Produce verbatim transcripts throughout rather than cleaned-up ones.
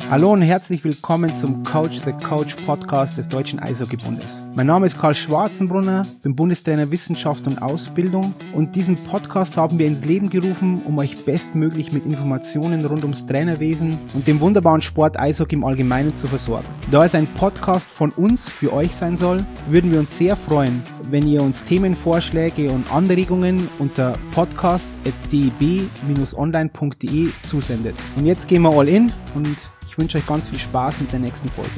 Hallo und herzlich willkommen zum Coach the Coach Podcast des Deutschen Eishockeybundes. Mein Name ist Karl Schwarzenbrunner, bin Bundestrainer Wissenschaft und Ausbildung und diesen Podcast haben wir ins Leben gerufen, um euch bestmöglich mit Informationen rund ums Trainerwesen und dem wunderbaren Sport Eishockey im Allgemeinen zu versorgen. Da es ein Podcast von uns für euch sein soll, würden wir uns sehr freuen, wenn ihr uns Themenvorschläge und Anregungen unter podcast at d e b dash online punkt d e zusendet. Und jetzt gehen wir all in und ich wünsche euch ganz viel Spaß mit der nächsten Folge.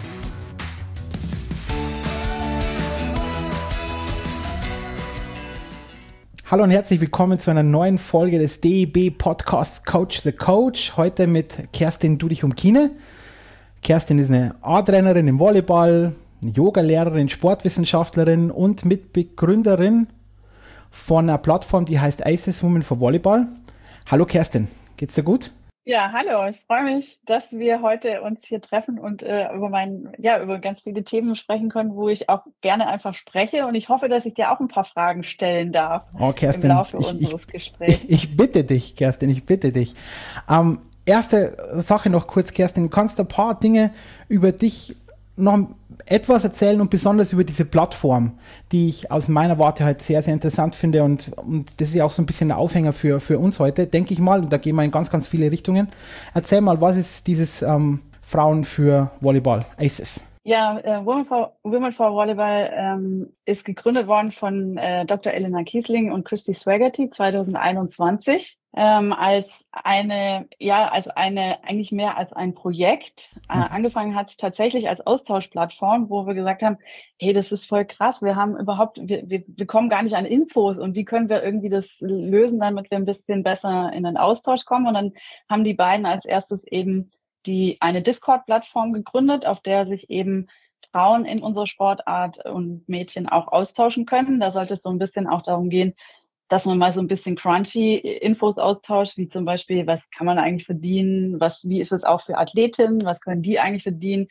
Hallo und herzlich willkommen zu einer neuen Folge des D E B Podcasts Coach the Coach. Heute mit Kerstin Dudichum-Kiene. Kerstin ist eine A-Trainerin im Volleyball, eine Yoga-Lehrerin, Sportwissenschaftlerin und Mitbegründerin von einer Plattform, die heißt Aces Women for Volleyball. Hallo Kerstin, geht's dir gut? Ja, hallo, ich freue mich, dass wir heute uns hier treffen und äh, über mein, ja, über ganz viele Themen sprechen können, wo ich auch gerne einfach spreche, und ich hoffe, dass ich dir auch ein paar Fragen stellen darf oh, Kerstin, im Laufe ich, unseres ich, Gesprächs. Ich, ich bitte dich, Kerstin, ich bitte dich. Ähm, erste Sache noch kurz, Kerstin, kannst du ein paar Dinge über dich noch etwas erzählen und besonders über diese Plattform, die ich aus meiner Warte halt sehr, sehr interessant finde, und, und das ist ja auch so ein bisschen der Aufhänger für, für uns heute, denke ich mal, und da gehen wir in ganz, ganz viele Richtungen. Erzähl mal, was ist dieses ähm, Frauen für Volleyball, Aces? Ja, äh, Women for, Women for Volleyball ähm, ist gegründet worden von äh, Doktor Elena Kiesling und Christy Swaggerty zwanzig einundzwanzig ähm, als eine, ja, als eine, eigentlich mehr als ein Projekt. Äh, Mhm. angefangen hat es tatsächlich als Austauschplattform, wo wir gesagt haben, hey, das ist voll krass, wir haben überhaupt, wir, wir, wir kommen gar nicht an Infos, und wie können wir irgendwie das lösen, damit wir ein bisschen besser in den Austausch kommen. Und dann haben die beiden als erstes eben die eine Discord-Plattform gegründet, auf der sich eben Frauen in unserer Sportart und Mädchen auch austauschen können. Da sollte es so ein bisschen auch darum gehen, dass man mal so ein bisschen crunchy Infos austauscht, wie zum Beispiel, was kann man eigentlich verdienen, was, wie ist es auch für Athletinnen, was können die eigentlich verdienen.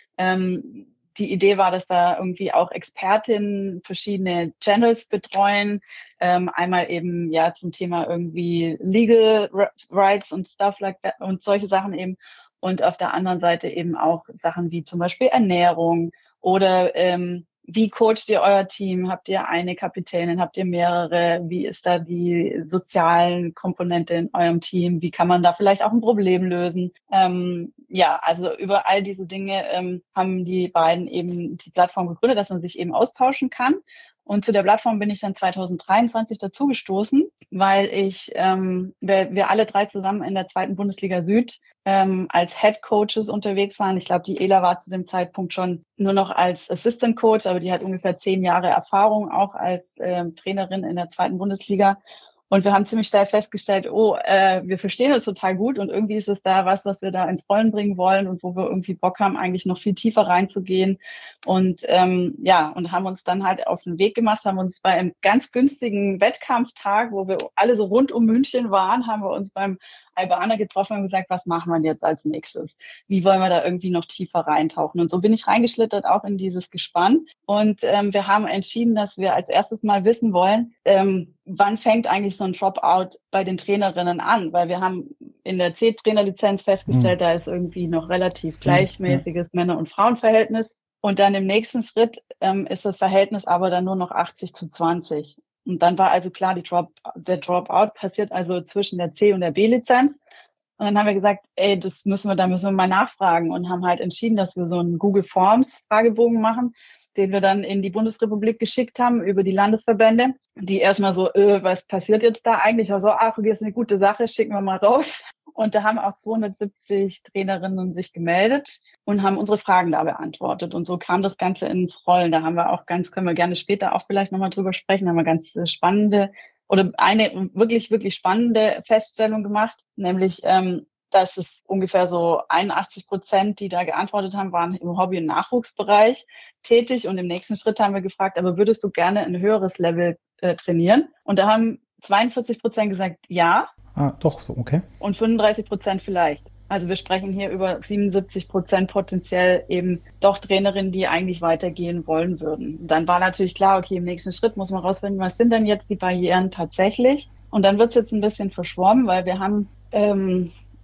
Ähm, die Idee war, dass da irgendwie auch Expertinnen verschiedene Channels betreuen, ähm, einmal eben ja zum Thema irgendwie Legal Rights und Stuff like that und solche Sachen eben. Und auf der anderen Seite eben auch Sachen wie zum Beispiel Ernährung oder ähm, wie coacht ihr euer Team? Habt ihr eine Kapitänin? Habt ihr mehrere? Wie ist da die sozialen Komponente in eurem Team? Wie kann man da vielleicht auch ein Problem lösen? Ähm, ja, also über all diese Dinge ähm, haben die beiden eben die Plattform gegründet, dass man sich eben austauschen kann. Und zu der Plattform bin ich dann zwanzig dreiundzwanzig dazugestoßen, weil ich, ähm, wir, wir alle drei zusammen in der zweiten Bundesliga Süd ähm, als Head Coaches unterwegs waren. Ich glaube, die Ela war zu dem Zeitpunkt schon nur noch als Assistant Coach, aber die hat ungefähr zehn Jahre Erfahrung auch als ähm, Trainerin in der zweiten Bundesliga. Und wir haben ziemlich schnell festgestellt, oh, äh, wir verstehen uns total gut, und irgendwie ist es da was, was wir da ins Rollen bringen wollen und wo wir irgendwie Bock haben, eigentlich noch viel tiefer reinzugehen. Und ähm, ja, und haben uns dann halt auf den Weg gemacht, haben uns bei einem ganz günstigen Wettkampftag, wo wir alle so rund um München waren, haben wir uns beim Albaner getroffen und gesagt, was machen wir jetzt als nächstes? Wie wollen wir da irgendwie noch tiefer reintauchen? Und so bin ich reingeschlittert auch in dieses Gespann. Und ähm, wir haben entschieden, dass wir als erstes mal wissen wollen, ähm, wann fängt eigentlich so ein Dropout bei den Trainerinnen an? Weil wir haben in der C-Trainerlizenz festgestellt, mhm. da ist irgendwie noch relativ gleichmäßiges ja. Männer- und Frauenverhältnis. Und dann im nächsten Schritt ähm, ist das Verhältnis aber dann nur noch achtzig zu zwanzig. Und dann war also klar, die Drop, der Dropout passiert also zwischen der C- und der B-Lizenz. Und dann haben wir gesagt, ey, das müssen wir, da müssen wir mal nachfragen, und haben halt entschieden, dass wir so einen Google Forms Fragebogen machen, den wir dann in die Bundesrepublik geschickt haben über die Landesverbände, die erstmal so, äh, was passiert jetzt da eigentlich? Also, ach, okay, ist eine gute Sache, schicken wir mal raus. Und da haben auch zweihundertsiebzig Trainerinnen sich gemeldet und haben unsere Fragen da beantwortet. Und so kam das Ganze ins Rollen. Da haben wir auch ganz, können wir gerne später auch vielleicht nochmal drüber sprechen, haben wir ganz spannende oder eine wirklich, wirklich spannende Feststellung gemacht, nämlich, ähm, dass es ungefähr so einundachtzig Prozent, die da geantwortet haben, waren im Hobby- und Nachwuchsbereich tätig. Und im nächsten Schritt haben wir gefragt, aber würdest du gerne ein höheres Level äh, trainieren? Und da haben zweiundvierzig Prozent gesagt, ja. Ah, doch, so, okay. Und fünfunddreißig Prozent vielleicht. Also wir sprechen hier über siebenundsiebzig Prozent potenziell eben doch Trainerinnen, die eigentlich weitergehen wollen würden. Und dann war natürlich klar, okay, im nächsten Schritt muss man rausfinden, was sind denn jetzt die Barrieren tatsächlich? Und dann wird es jetzt ein bisschen verschwommen, weil wir haben ähm,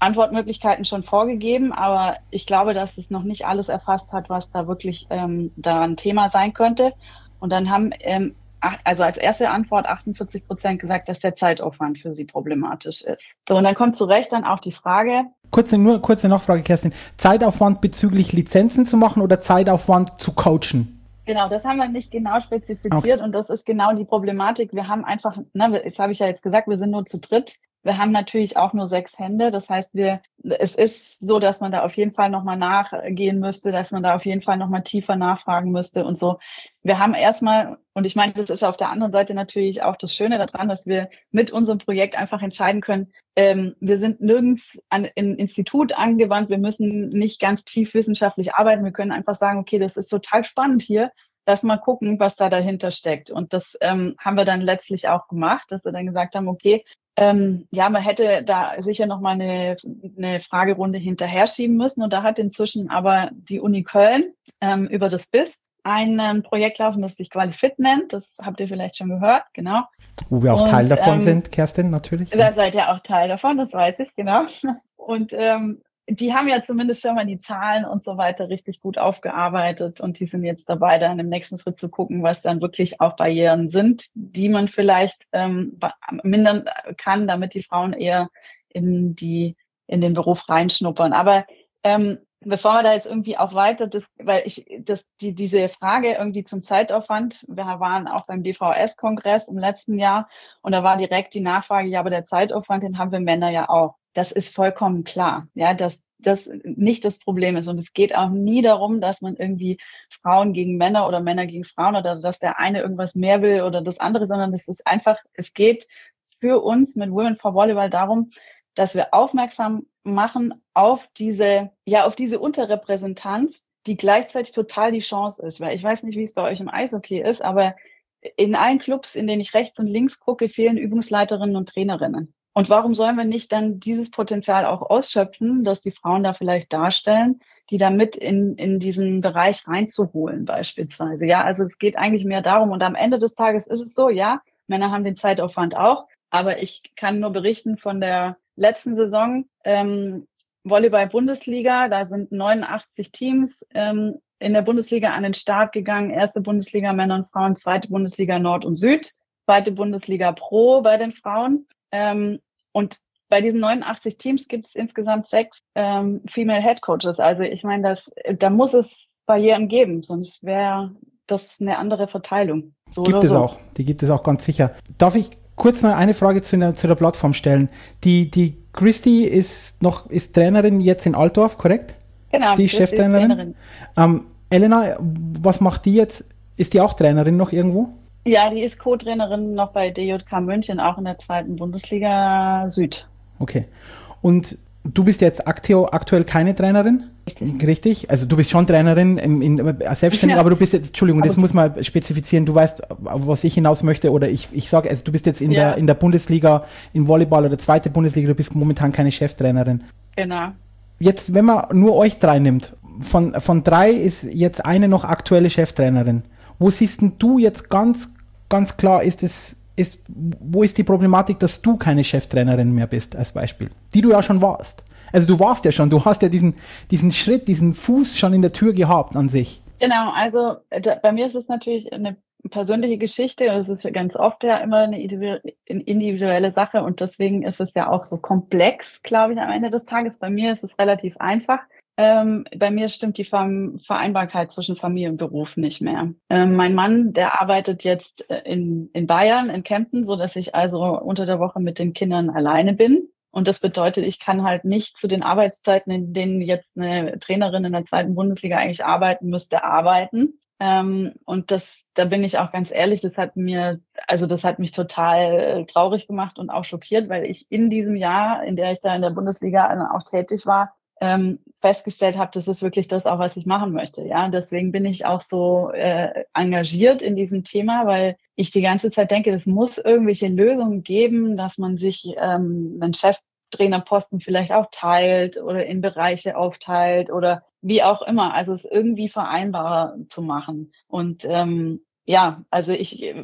Antwortmöglichkeiten schon vorgegeben, aber ich glaube, dass es noch nicht alles erfasst hat, was da wirklich ähm, da ein Thema sein könnte. Und dann haben, ähm, also als erste Antwort achtundvierzig Prozent gesagt, dass der Zeitaufwand für sie problematisch ist. So, und dann kommt zu Recht dann auch die Frage. Kurze, nur kurze Nachfrage, Kerstin. Zeitaufwand bezüglich Lizenzen zu machen oder Zeitaufwand zu coachen? Genau, das haben wir nicht genau spezifiziert, okay. Und das ist genau die Problematik. Wir haben einfach, ne, jetzt habe ich ja jetzt gesagt, wir sind nur zu dritt. Wir haben natürlich auch nur sechs Hände. Das heißt, wir, es ist so, dass man da auf jeden Fall nochmal nachgehen müsste, dass man da auf jeden Fall nochmal tiefer nachfragen müsste und so. Wir haben erstmal, und ich meine, das ist auf der anderen Seite natürlich auch das Schöne daran, dass wir mit unserem Projekt einfach entscheiden können, ähm, wir sind nirgends an ein Institut angewandt, wir müssen nicht ganz tief wissenschaftlich arbeiten, wir können einfach sagen, okay, das ist total spannend hier, lass mal gucken, was da dahinter steckt. Und das ähm, haben wir dann letztlich auch gemacht, dass wir dann gesagt haben, okay, Ähm, ja, man hätte da sicher noch mal eine, eine Fragerunde hinterher schieben müssen. Und da hat inzwischen aber die Uni Köln ähm, über das B I S ein ähm, Projekt laufen, das sich QualiFit nennt. Das habt ihr vielleicht schon gehört, genau. Wo wir auch Und, Teil davon ähm, sind, Kerstin, natürlich. Da seid ihr auch Teil davon, das weiß ich, genau. Und ähm, die haben ja zumindest schon mal die Zahlen und so weiter richtig gut aufgearbeitet und die sind jetzt dabei, dann im nächsten Schritt zu gucken, was dann wirklich auch Barrieren sind, die man vielleicht ähm, mindern kann, damit die Frauen eher in die in den Beruf reinschnuppern. Aber ähm, bevor wir da jetzt irgendwie auch weiter, das, weil ich das die diese Frage irgendwie zum Zeitaufwand, wir waren auch beim D V S-Kongress im letzten Jahr und da war direkt die Nachfrage, ja, aber der Zeitaufwand, den haben wir Männer ja auch. Das ist vollkommen klar, ja, dass das nicht das Problem ist. Und es geht auch nie darum, dass man irgendwie Frauen gegen Männer oder Männer gegen Frauen oder dass der eine irgendwas mehr will oder das andere, sondern es ist einfach, es geht für uns mit Women for Volleyball darum, dass wir aufmerksam machen auf diese, ja, auf diese Unterrepräsentanz, die gleichzeitig total die Chance ist. Weil ich weiß nicht, wie es bei euch im Eishockey ist, aber in allen Clubs, in denen ich rechts und links gucke, fehlen Übungsleiterinnen und Trainerinnen. Und warum sollen wir nicht dann dieses Potenzial auch ausschöpfen, dass die Frauen da vielleicht darstellen, die da mit in, in diesen Bereich reinzuholen beispielsweise? Ja, also es geht eigentlich mehr darum. Und am Ende des Tages ist es so, ja, Männer haben den Zeitaufwand auch. Aber ich kann nur berichten von der letzten Saison, ähm, Volleyball-Bundesliga, da sind neunundachtzig Teams ähm, in der Bundesliga an den Start gegangen. Erste Bundesliga Männer und Frauen, zweite Bundesliga Nord und Süd, zweite Bundesliga Pro bei den Frauen. Ähm, und bei diesen neunundachtzig Teams gibt es insgesamt sechs ähm, Female Head Coaches. Also ich meine, das, da muss es Barrieren geben, sonst wäre das eine andere Verteilung. So gibt es so. auch, die gibt es auch ganz sicher. Darf ich kurz noch eine Frage zu der, zu der Plattform stellen? Die, die Christy ist noch ist Trainerin jetzt in Altdorf, korrekt? Genau. Die ist Cheftrainerin. Ähm, Elena, was macht die jetzt? Ist die auch Trainerin noch irgendwo? Ja, die ist Co-Trainerin noch bei D J K München, auch in der zweiten Bundesliga Süd. Okay. Und du bist jetzt aktu- aktuell keine Trainerin? Richtig. Richtig? Also du bist schon Trainerin, in, in, selbstständig, ja. Aber du bist jetzt, Entschuldigung, aber das muss man spezifizieren, du weißt, was ich hinaus möchte, oder ich, ich sage, also du bist jetzt in, ja. der, in der Bundesliga, im Volleyball oder zweite Bundesliga, du bist momentan keine Cheftrainerin. Genau. Jetzt, wenn man nur euch drei nimmt, von, von drei ist jetzt eine noch aktuelle Cheftrainerin. Wo siehst denn du jetzt ganz, ganz klar, ist es, ist, wo ist die Problematik, dass du keine Cheftrainerin mehr bist, als Beispiel, die du ja schon warst? Also du warst ja schon, du hast ja diesen, diesen Schritt, diesen Fuß schon in der Tür gehabt an sich. Genau, also da, bei mir ist es natürlich eine persönliche Geschichte und es ist ganz oft ja immer eine individuelle Sache und deswegen ist es ja auch so komplex, glaube ich, am Ende des Tages. Bei mir ist es relativ einfach. Ähm, bei mir stimmt die Vereinbarkeit zwischen Familie und Beruf nicht mehr. Ähm, mein Mann, der arbeitet jetzt in, in Bayern, in Kempten, so dass ich also unter der Woche mit den Kindern alleine bin. Und das bedeutet, ich kann halt nicht zu den Arbeitszeiten, in denen jetzt eine Trainerin in der zweiten Bundesliga eigentlich arbeiten müsste, arbeiten. Ähm, und das, da bin ich auch ganz ehrlich, das hat mir, also das hat mich total traurig gemacht und auch schockiert, weil ich in diesem Jahr, in der ich da in der Bundesliga auch tätig war, ähm, festgestellt habe, das ist wirklich das auch, was ich machen möchte. Ja, und deswegen bin ich auch so äh, engagiert in diesem Thema, weil ich die ganze Zeit denke, es muss irgendwelche Lösungen geben, dass man sich ähm, einen Cheftrainerposten vielleicht auch teilt oder in Bereiche aufteilt oder wie auch immer. Also es irgendwie vereinbarer zu machen. Und ähm, ja, also ich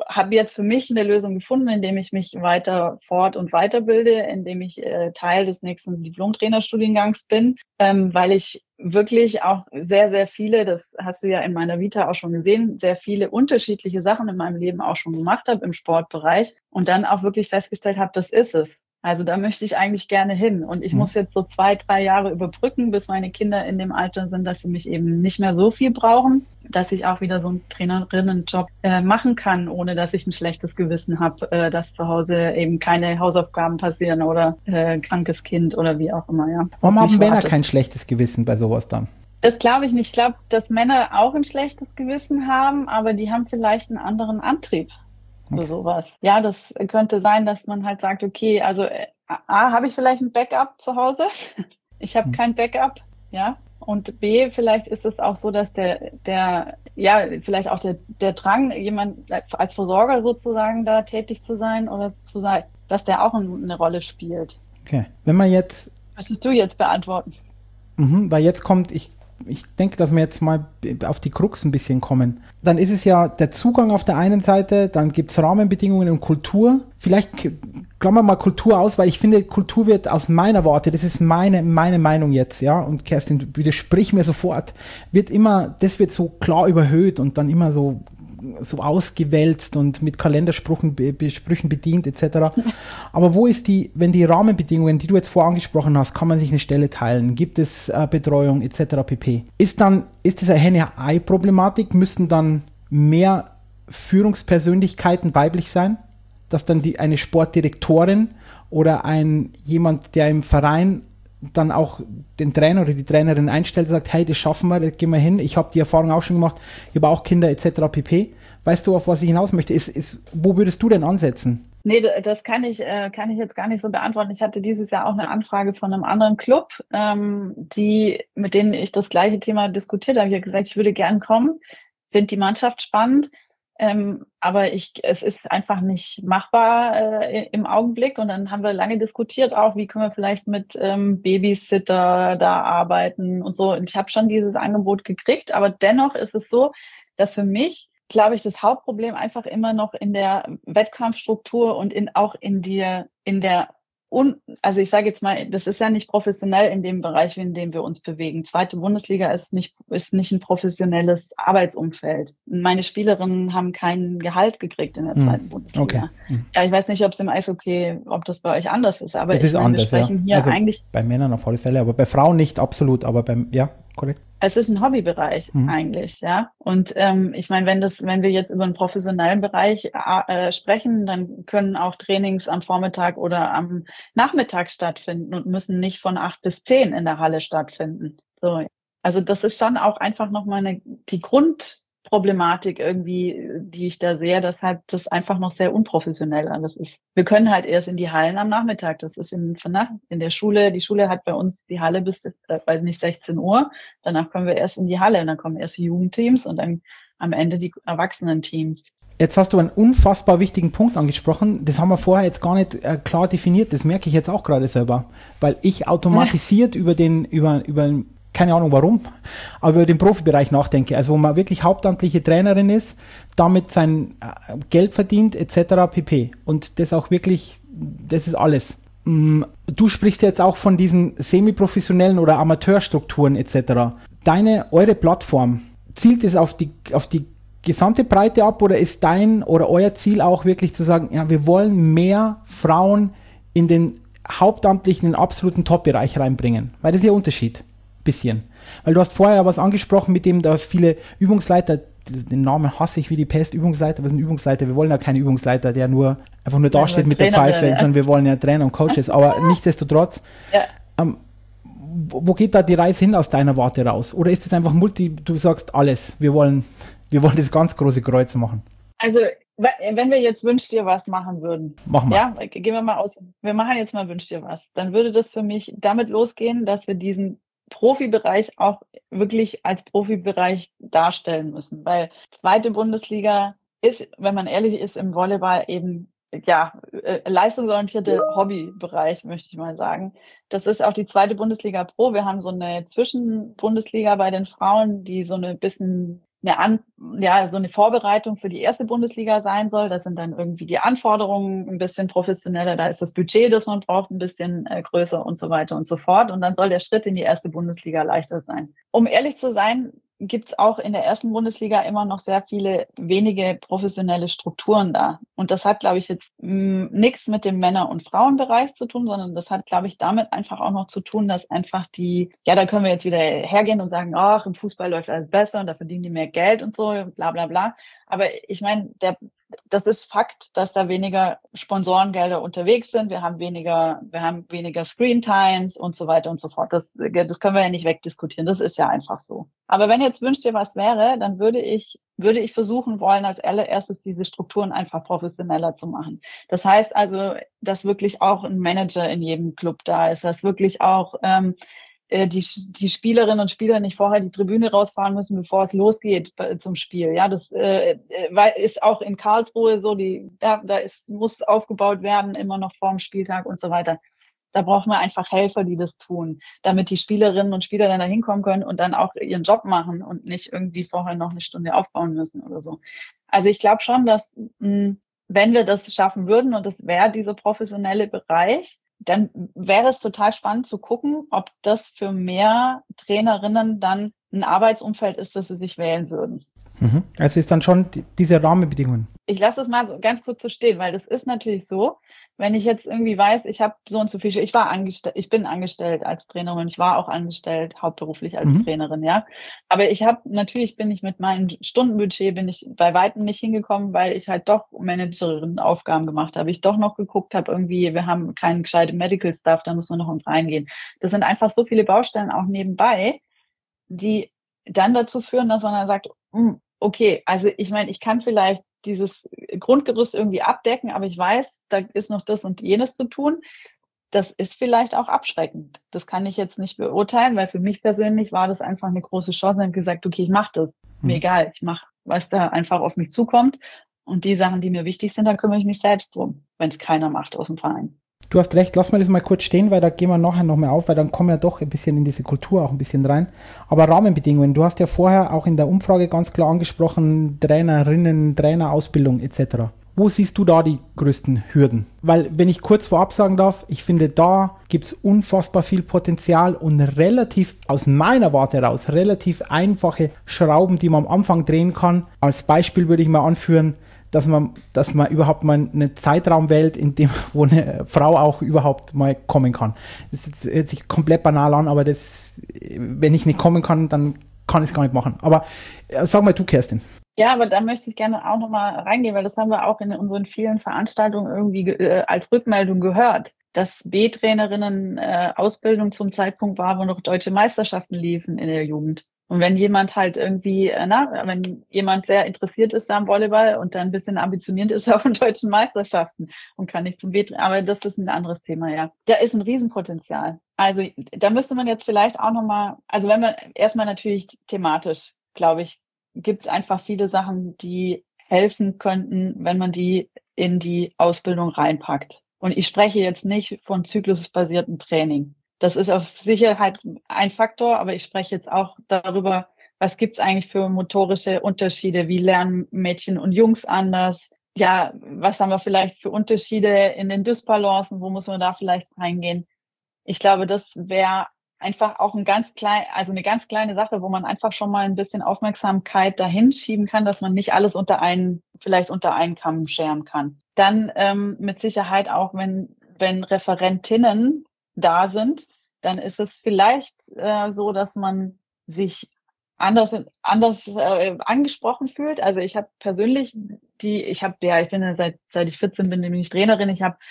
habe jetzt für mich eine Lösung gefunden, indem ich mich weiter fort- und weiterbilde, indem ich äh, Teil des nächsten Diplom-Trainerstudiengangs bin, ähm, weil ich wirklich auch sehr, sehr viele, das hast du ja in meiner Vita auch schon gesehen, sehr viele unterschiedliche Sachen in meinem Leben auch schon gemacht habe im Sportbereich und dann auch wirklich festgestellt habe, das ist es. Also da möchte ich eigentlich gerne hin. Und ich Mhm. muss jetzt so zwei, drei Jahre überbrücken, bis meine Kinder in dem Alter sind, dass sie mich eben nicht mehr so viel brauchen, dass ich auch wieder so einen Trainerinnenjob äh, machen kann, ohne dass ich ein schlechtes Gewissen habe, äh, dass zu Hause eben keine Hausaufgaben passieren oder äh, krankes Kind oder wie auch immer. Ja, Warum haben Männer wartet. kein schlechtes Gewissen bei sowas dann? Das glaube ich nicht. Ich glaube, dass Männer auch ein schlechtes Gewissen haben, aber die haben vielleicht einen anderen Antrieb für sowas. Ja, das könnte sein, dass man halt sagt, okay, also A, habe ich vielleicht ein Backup zu Hause? Ich habe kein Backup, ja. Und B, vielleicht ist es auch so, dass der, der, ja, vielleicht auch der, der Drang, jemand als Versorger sozusagen da tätig zu sein oder zu sein, dass der auch eine Rolle spielt. Okay. Wenn man jetzt. Möchtest du jetzt beantworten? Mhm, weil jetzt kommt, ich ich denke, dass wir jetzt mal auf die Krux ein bisschen kommen. Dann ist es ja der Zugang auf der einen Seite, dann gibt es Rahmenbedingungen und Kultur. Vielleicht klammern wir mal Kultur aus, weil ich finde, Kultur wird aus meiner Warte, das ist meine, meine Meinung jetzt, ja, und Kerstin, widersprich mir sofort, wird immer, das wird so klar überhöht und dann immer so so ausgewälzt und mit Kalendersprüchen Sprüchen bedient et cetera. Aber wo ist die, wenn die Rahmenbedingungen, die du jetzt vorher angesprochen hast, kann man sich eine Stelle teilen, gibt es äh, Betreuung et cetera pp. Ist dann, ist das eine Henne-Ei-Problematik? Müssen dann mehr Führungspersönlichkeiten weiblich sein? Dass dann die, eine Sportdirektorin oder ein jemand, der im Verein dann auch den Trainer oder die Trainerin einstellt und sagt, hey, das schaffen wir, das gehen wir hin, ich habe die Erfahrung auch schon gemacht, ich habe auch Kinder et cetera pp. Weißt du, auf was ich hinaus möchte? Ist, ist, wo würdest du denn ansetzen? Nee, das kann ich, kann ich jetzt gar nicht so beantworten. Ich hatte dieses Jahr auch eine Anfrage von einem anderen Club, ähm, die, mit denen ich das gleiche Thema diskutiert habe. Ich habe gesagt, ich würde gern kommen, finde die Mannschaft spannend. Ähm, aber ich, es ist einfach nicht machbar äh, im Augenblick. Und dann haben wir lange diskutiert auch, wie können wir vielleicht mit ähm, Babysitter da arbeiten und so. Und ich habe schon dieses Angebot gekriegt. Aber dennoch ist es so, dass für mich, glaube ich, das Hauptproblem einfach immer noch in der Wettkampfstruktur und in auch in der, in der Und, also ich sage jetzt mal, das ist ja nicht professionell in dem Bereich, in dem wir uns bewegen. Zweite Bundesliga ist nicht, ist nicht ein professionelles Arbeitsumfeld. Meine Spielerinnen haben kein Gehalt gekriegt in der zweiten hm. Bundesliga. Okay. Hm. Ja, ich weiß nicht, ob es im Eishockey, ob das bei euch anders ist, aber das ich ist meine, anders, wir sprechen ja. hier also eigentlich. Bei Männern auf alle Fälle, aber bei Frauen nicht absolut, aber beim, ja, korrekt. Es ist ein Hobbybereich mhm. eigentlich, ja. Und ähm, ich meine, wenn das, wenn wir jetzt über einen professionellen Bereich äh, sprechen, dann können auch Trainings am Vormittag oder am Nachmittag stattfinden und müssen nicht von acht bis zehn in der Halle stattfinden. So, also das ist schon auch einfach nochmal eine die Grundproblematik irgendwie, die ich da sehe, dass halt das einfach noch sehr unprofessionell alles ist. Wir können halt erst in die Hallen am Nachmittag. Das ist in, in der Schule. Die Schule hat bei uns die Halle bis, äh, weiß nicht, sechzehn Uhr. Danach kommen wir erst in die Halle und dann kommen erst die Jugendteams und dann am Ende die Erwachsenenteams. Jetzt hast du einen unfassbar wichtigen Punkt angesprochen. Das haben wir vorher jetzt gar nicht äh, klar definiert. Das merke ich jetzt auch gerade selber, weil ich automatisiert über den, über, über, keine Ahnung warum, aber über den Profibereich nachdenke. Also wo man wirklich hauptamtliche Trainerin ist, damit sein äh, Geld verdient et cetera pp. Und das auch wirklich, das ist alles. Du sprichst jetzt auch von diesen semi-professionellen oder Amateurstrukturen et cetera. Deine, eure Plattform, zielt es auf die, auf die gesamte Breite ab oder ist dein oder euer Ziel auch wirklich zu sagen, ja, wir wollen mehr Frauen in den hauptamtlichen, in den absoluten Top-Bereich reinbringen? Weil das ist ja ein Unterschied. Bisschen. Weil du hast vorher ja was angesprochen, mit dem da viele Übungsleiter, den Namen hasse ich wie die Pest, Übungsleiter, was sind Übungsleiter? Wir wollen ja keinen Übungsleiter, der nur einfach nur dasteht mit der Pfeife, ja. Sondern wir wollen ja Trainer und Coaches, aber nichtsdestotrotz, ja. ähm, wo geht da die Reise hin aus deiner Warte raus? Oder ist es einfach multi, du sagst alles, wir wollen, wir wollen das ganz große Kreuz machen? Also, wenn wir jetzt Wünsch dir was machen würden. Machen wir. Ja, gehen wir mal aus. Wir machen jetzt mal Wünsch dir was. Dann würde das für mich damit losgehen, dass wir diesen Profibereich auch wirklich als Profibereich darstellen müssen, weil zweite Bundesliga ist, wenn man ehrlich ist, im Volleyball eben ja äh, leistungsorientierte Hobbybereich, möchte ich mal sagen. Das ist auch die zweite Bundesliga Pro. Wir haben so eine Zwischenbundesliga bei den Frauen, die so eine bisschen eine An ja, so eine Vorbereitung für die erste Bundesliga sein soll. Da sind dann irgendwie die Anforderungen ein bisschen professioneller, da ist das Budget, das man braucht, ein bisschen äh, größer und so weiter und so fort. Und dann soll der Schritt in die erste Bundesliga leichter sein. Um ehrlich zu sein, gibt's auch in der ersten Bundesliga immer noch sehr viele wenige professionelle Strukturen da. Und das hat, glaube ich, jetzt nichts mit dem Männer- und Frauenbereich zu tun, sondern das hat, glaube ich, damit einfach auch noch zu tun, dass einfach die, ja, da können wir jetzt wieder hergehen und sagen, ach, im Fußball läuft alles besser und da verdienen die mehr Geld und so, bla bla bla. Aber ich meine, der das ist Fakt, dass da weniger Sponsorengelder unterwegs sind. Wir haben weniger, wir haben weniger Screen Times und so weiter und so fort. Das, das können wir ja nicht wegdiskutieren. Das ist ja einfach so. Aber wenn jetzt wünscht dir was wäre, dann würde ich, würde ich versuchen wollen, als allererstes diese Strukturen einfach professioneller zu machen. Das heißt also, dass wirklich auch ein Manager in jedem Club da ist, dass wirklich auch, ähm, die, die Spielerinnen und Spieler nicht vorher die Tribüne rausfahren müssen, bevor es losgeht zum Spiel. Ja, das äh, ist auch in Karlsruhe so, die, ja, da ist, muss aufgebaut werden, immer noch vorm Spieltag und so weiter. Da brauchen wir einfach Helfer, die das tun, damit die Spielerinnen und Spieler dann da hinkommen können und dann auch ihren Job machen und nicht irgendwie vorher noch eine Stunde aufbauen müssen oder so. Also ich glaube schon, dass mh, wenn wir das schaffen würden und das wäre dieser professionelle Bereich, dann wäre es total spannend zu gucken, ob das für mehr Trainerinnen dann ein Arbeitsumfeld ist, das sie sich wählen würden. Mhm. Also ist dann schon die, diese Rahmenbedingungen. Ich lasse das mal ganz kurz so stehen, weil das ist natürlich so, wenn ich jetzt irgendwie weiß, ich habe so und so viel, ich war angestellt, ich bin angestellt als Trainerin, ich war auch angestellt hauptberuflich als mhm. Trainerin, ja. Aber ich habe natürlich bin ich mit meinem Stundenbudget bin ich bei weitem nicht hingekommen, weil ich halt doch Managerinnen-Aufgaben gemacht habe. Ich doch noch geguckt habe, irgendwie, wir haben keinen gescheiten Medical Staff, da muss man noch und reingehen. Das sind einfach so viele Baustellen auch nebenbei, die dann dazu führen, dass man dann sagt, okay, also ich meine, ich kann vielleicht dieses Grundgerüst irgendwie abdecken, aber ich weiß, da ist noch das und jenes zu tun. Das ist vielleicht auch abschreckend. Das kann ich jetzt nicht beurteilen, weil für mich persönlich war das einfach eine große Chance. Ich habe gesagt, okay, ich mache das. Hm. Mir egal, ich mache, was da einfach auf mich zukommt. Und die Sachen, die mir wichtig sind, da kümmere ich mich selbst drum, wenn es keiner macht aus dem Verein. Du hast recht, lass mal das mal kurz stehen, weil da gehen wir nachher noch mal auf, weil dann kommen wir doch ein bisschen in diese Kultur auch ein bisschen rein. Aber Rahmenbedingungen, du hast ja vorher auch in der Umfrage ganz klar angesprochen, Trainerinnen, Trainerausbildung et cetera. Wo siehst du da die größten Hürden? Weil, wenn ich kurz vorab sagen darf, ich finde, da gibt es unfassbar viel Potenzial und relativ, aus meiner Warte heraus, relativ einfache Schrauben, die man am Anfang drehen kann. Als Beispiel würde ich mal anführen, dass man, dass man überhaupt mal einen Zeitraum wählt, in dem, wo eine Frau auch überhaupt mal kommen kann. Das hört sich komplett banal an, aber das, wenn ich nicht kommen kann, dann kann ich es gar nicht machen. Aber äh, sag mal du, Kerstin. Ja, aber da möchte ich gerne auch nochmal reingehen, weil das haben wir auch in unseren vielen Veranstaltungen irgendwie äh, als Rückmeldung gehört, dass B-Trainerinnen äh, Ausbildung zum Zeitpunkt war, wo noch deutsche Meisterschaften liefen in der Jugend. Und wenn jemand halt irgendwie, na, wenn jemand sehr interessiert ist am Volleyball und dann ein bisschen ambitioniert ist auf den deutschen Meisterschaften und kann nicht zum B-Trainer, aber das ist ein anderes Thema, ja. Da ist ein Riesenpotenzial. Also da müsste man jetzt vielleicht auch nochmal, also wenn man erstmal natürlich thematisch, glaube ich, gibt es einfach viele Sachen, die helfen könnten, wenn man die in die Ausbildung reinpackt. Und ich spreche jetzt nicht von zyklusbasiertem Training. Das ist auf Sicherheit ein Faktor, aber ich spreche jetzt auch darüber, was gibt's eigentlich für motorische Unterschiede? Wie lernen Mädchen und Jungs anders? Ja, was haben wir vielleicht für Unterschiede in den Dysbalancen? Wo muss man da vielleicht reingehen? Ich glaube, das wäre einfach auch ein ganz klein, also eine ganz kleine Sache, wo man einfach schon mal ein bisschen Aufmerksamkeit dahin schieben kann, dass man nicht alles unter einen, vielleicht unter einen Kamm scheren kann. Dann ähm, mit Sicherheit auch, wenn, wenn Referentinnen da sind, dann ist es vielleicht äh, so, dass man sich anders anders äh, angesprochen fühlt. Also ich habe persönlich die, ich habe ja, ich bin ja seit seit ich vierzehn bin, bin ich Trainerin. Ich habe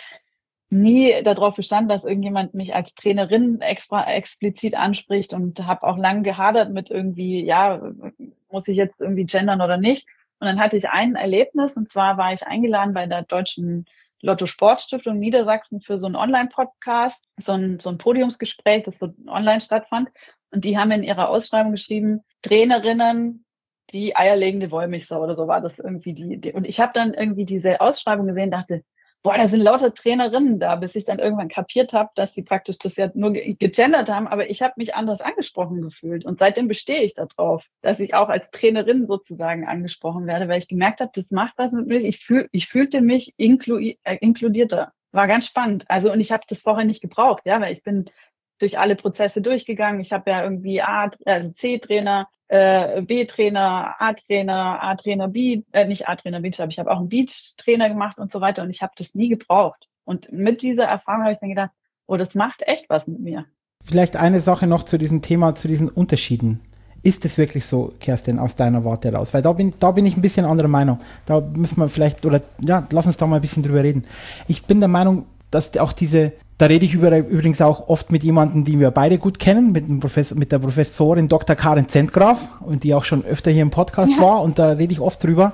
nie darauf bestanden, dass irgendjemand mich als Trainerin extra explizit anspricht und habe auch lange gehadert mit irgendwie, ja, muss ich jetzt irgendwie gendern oder nicht. Und dann hatte ich ein Erlebnis, und zwar war ich eingeladen bei der Deutschen Lotto Sportstiftung Niedersachsen für so einen Online-Podcast, so ein, so ein Podiumsgespräch, das so online stattfand. Und die haben in ihrer Ausschreibung geschrieben, Trainerinnen, die eierlegende Wollmilchsau oder so war das irgendwie die. die. Und ich habe dann irgendwie diese Ausschreibung gesehen, dachte, boah, da sind lauter Trainerinnen da, bis ich dann irgendwann kapiert habe, dass die praktisch das ja nur gegendert haben, aber ich habe mich anders angesprochen gefühlt. Und seitdem bestehe ich darauf, dass ich auch als Trainerin sozusagen angesprochen werde, weil ich gemerkt habe, das macht was mit mir. Ich, fühl, ich fühlte mich inklu äh, inkludierter. War ganz spannend. Also, und ich habe das vorher nicht gebraucht, ja, weil ich bin durch alle Prozesse durchgegangen. Ich habe ja irgendwie A, also C-Trainer, äh, B-Trainer, A-Trainer, A-Trainer, B, äh, nicht A-Trainer, B, aber ich habe auch einen Beach-Trainer gemacht und so weiter und ich habe das nie gebraucht. Und mit dieser Erfahrung habe ich dann gedacht, oh, das macht echt was mit mir. Vielleicht eine Sache noch zu diesem Thema, zu diesen Unterschieden. Ist es wirklich so, Kerstin, aus deiner Warte heraus? Weil da bin, da bin ich ein bisschen anderer Meinung. Da müssen wir vielleicht, oder ja, lass uns da mal ein bisschen drüber reden. Ich bin der Meinung, dass auch diese, da rede ich über, übrigens auch oft mit jemandem, den wir beide gut kennen, mit, dem Professor, mit der Professorin Doktor Karin Zentgraf, und die auch schon öfter hier im Podcast ja. war, und da rede ich oft drüber.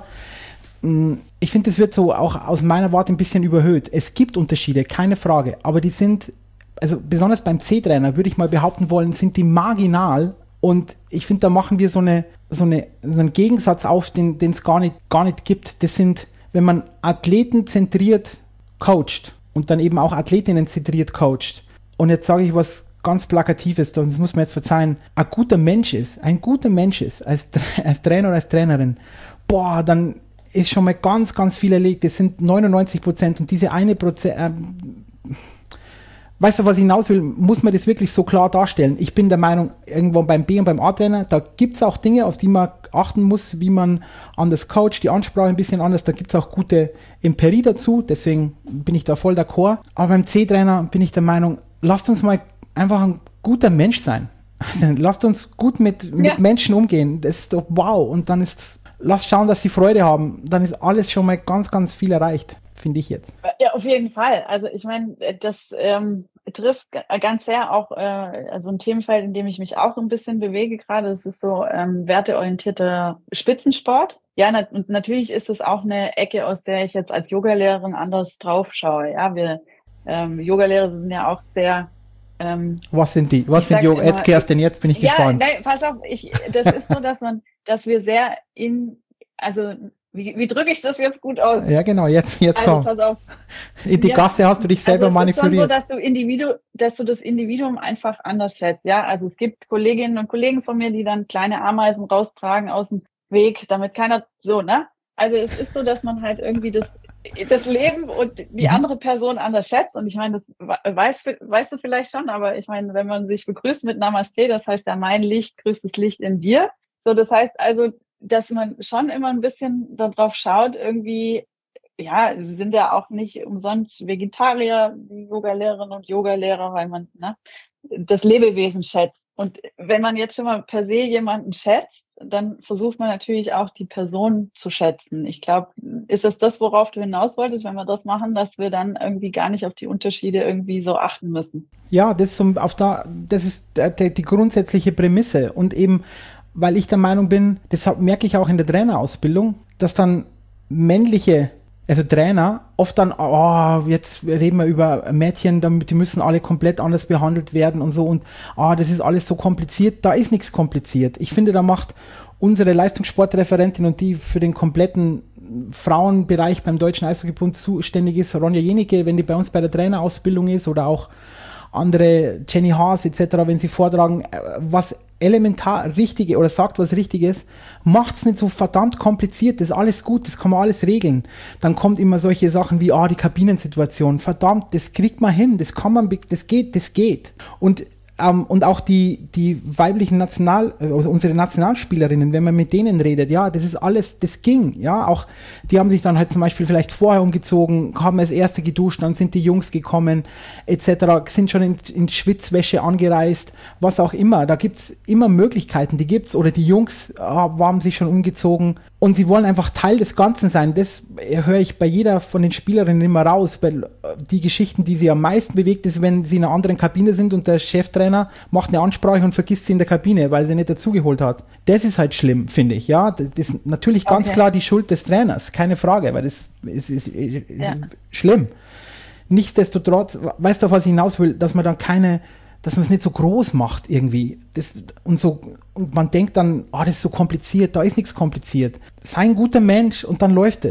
Ich finde, das wird so auch aus meiner Warte ein bisschen überhöht. Es gibt Unterschiede, keine Frage, aber die sind, also besonders beim C-Trainer, würde ich mal behaupten wollen, sind die marginal. Und ich finde, da machen wir so, eine, so, eine, so einen Gegensatz auf, den es gar nicht, gar nicht gibt. Das sind, wenn man Athleten zentriert coacht und dann eben auch Athletinnen zentriert coacht. Und jetzt sage ich was ganz Plakatives, das muss man jetzt verzeihen, ein guter Mensch ist, ein guter Mensch ist, als, als Trainer oder als Trainerin, boah, dann ist schon mal ganz, ganz viel erlegt. Das sind neunundneunzig Prozent und diese eine Prozent, äh, weißt du, was ich hinaus will, muss man das wirklich so klar darstellen. Ich bin der Meinung, irgendwo beim B- und beim A-Trainer, da gibt es auch Dinge, auf die man achten muss, wie man anders coacht, die Ansprache ein bisschen anders, da gibt es auch gute Empirie dazu, deswegen bin ich da voll d'accord. Aber beim C-Trainer bin ich der Meinung, lasst uns mal einfach ein guter Mensch sein. Also, lasst uns gut mit, mit ja. Menschen umgehen, das ist doch wow. Und dann ist, lasst schauen, dass sie Freude haben, dann ist alles schon mal ganz, ganz viel erreicht. Finde ich jetzt. Ja, auf jeden Fall. Also ich meine, das ähm, trifft ganz sehr auch äh, also ein Themenfeld, in dem ich mich auch ein bisschen bewege gerade. Das ist so ähm, werteorientierter Spitzensport. Ja, na- und natürlich ist es auch eine Ecke, aus der ich jetzt als Yogalehrerin anders drauf schaue. Ja, wir ähm, Yogalehrer sind ja auch sehr ähm, Was sind die? Was sind Yoga? Jetzt Kerstin, jetzt bin ich ja, gespannt. Nein, pass auf, ich, das ist nur, dass man, dass wir sehr in, also Wie, wie drücke ich das jetzt gut aus? Ja, genau, jetzt, jetzt also, komm. Pass auf. In die ja. Gasse hast du dich selber also es manipuliert. Es ist schon so, dass du, Individu dass du das Individuum einfach anders schätzt. Ja, also es gibt Kolleginnen und Kollegen von mir, die dann kleine Ameisen raustragen aus dem Weg, damit keiner so, ne? Also es ist so, dass man halt irgendwie das, das Leben und die andere Person anders schätzt. Und ich meine, das weißt, weißt du vielleicht schon, aber ich meine, wenn man sich begrüßt mit Namaste, das heißt ja, mein Licht grüßt das Licht in dir. So, das heißt also, dass man schon immer ein bisschen darauf schaut, irgendwie, ja, sind ja auch nicht umsonst Vegetarier, die Yogalehrerinnen und Yogalehrer, weil man ne, das Lebewesen schätzt. Und wenn man jetzt schon mal per se jemanden schätzt, dann versucht man natürlich auch die Person zu schätzen. Ich glaube, ist das das, worauf du hinaus wolltest, wenn wir das machen, dass wir dann irgendwie gar nicht auf die Unterschiede irgendwie so achten müssen? Ja, das ist, so auf da, das ist die, die grundsätzliche Prämisse. Und eben, weil ich der Meinung bin, das merke ich auch in der Trainerausbildung, dass dann männliche, also Trainer, oft dann, oh, jetzt reden wir über Mädchen, die müssen alle komplett anders behandelt werden und so und ah, oh, das ist alles so kompliziert. Da ist nichts kompliziert. Ich finde, da macht unsere Leistungssportreferentin und die für den kompletten Frauenbereich beim Deutschen Eishockeybund zuständig ist, Ronja Jenicke, wenn die bei uns bei der Trainerausbildung ist oder auch andere, Jenny Haas et cetera, wenn sie vortragen, was elementar Richtige oder sagt was Richtiges, macht's nicht so verdammt kompliziert, das ist alles gut, das kann man alles regeln. Dann kommt immer solche Sachen wie, ah, die Kabinensituation, verdammt, das kriegt man hin, das kann man, das geht, das geht. Und Um, und auch die, die weiblichen National, also unsere Nationalspielerinnen, wenn man mit denen redet, ja, das ist alles, das ging, ja, auch, die haben sich dann halt zum Beispiel vielleicht vorher umgezogen, haben als Erste geduscht, dann sind die Jungs gekommen, et cetera, sind schon in, in Schwitzwäsche angereist, was auch immer, da gibt's immer Möglichkeiten, die gibt's, oder die Jungs äh, haben sich schon umgezogen und sie wollen einfach Teil des Ganzen sein, das höre ich bei jeder von den Spielerinnen immer raus, weil die Geschichten, die sie am meisten bewegt, ist, wenn sie in einer anderen Kabine sind und der Cheftrainer macht eine Ansprache und vergisst sie in der Kabine, weil sie nicht dazugeholt hat. Das ist halt schlimm, finde ich, ja. Das ist natürlich ganz okay. Klar die Schuld des Trainers, keine Frage, weil das ist, ist, ist ja. schlimm. Nichtsdestotrotz, weißt du, auf was ich hinaus will, dass man dann keine, dass man es nicht so groß macht irgendwie. Das, und so, und man denkt dann, oh, das ist so kompliziert, da ist nichts kompliziert. Sei ein guter Mensch und dann läuft es.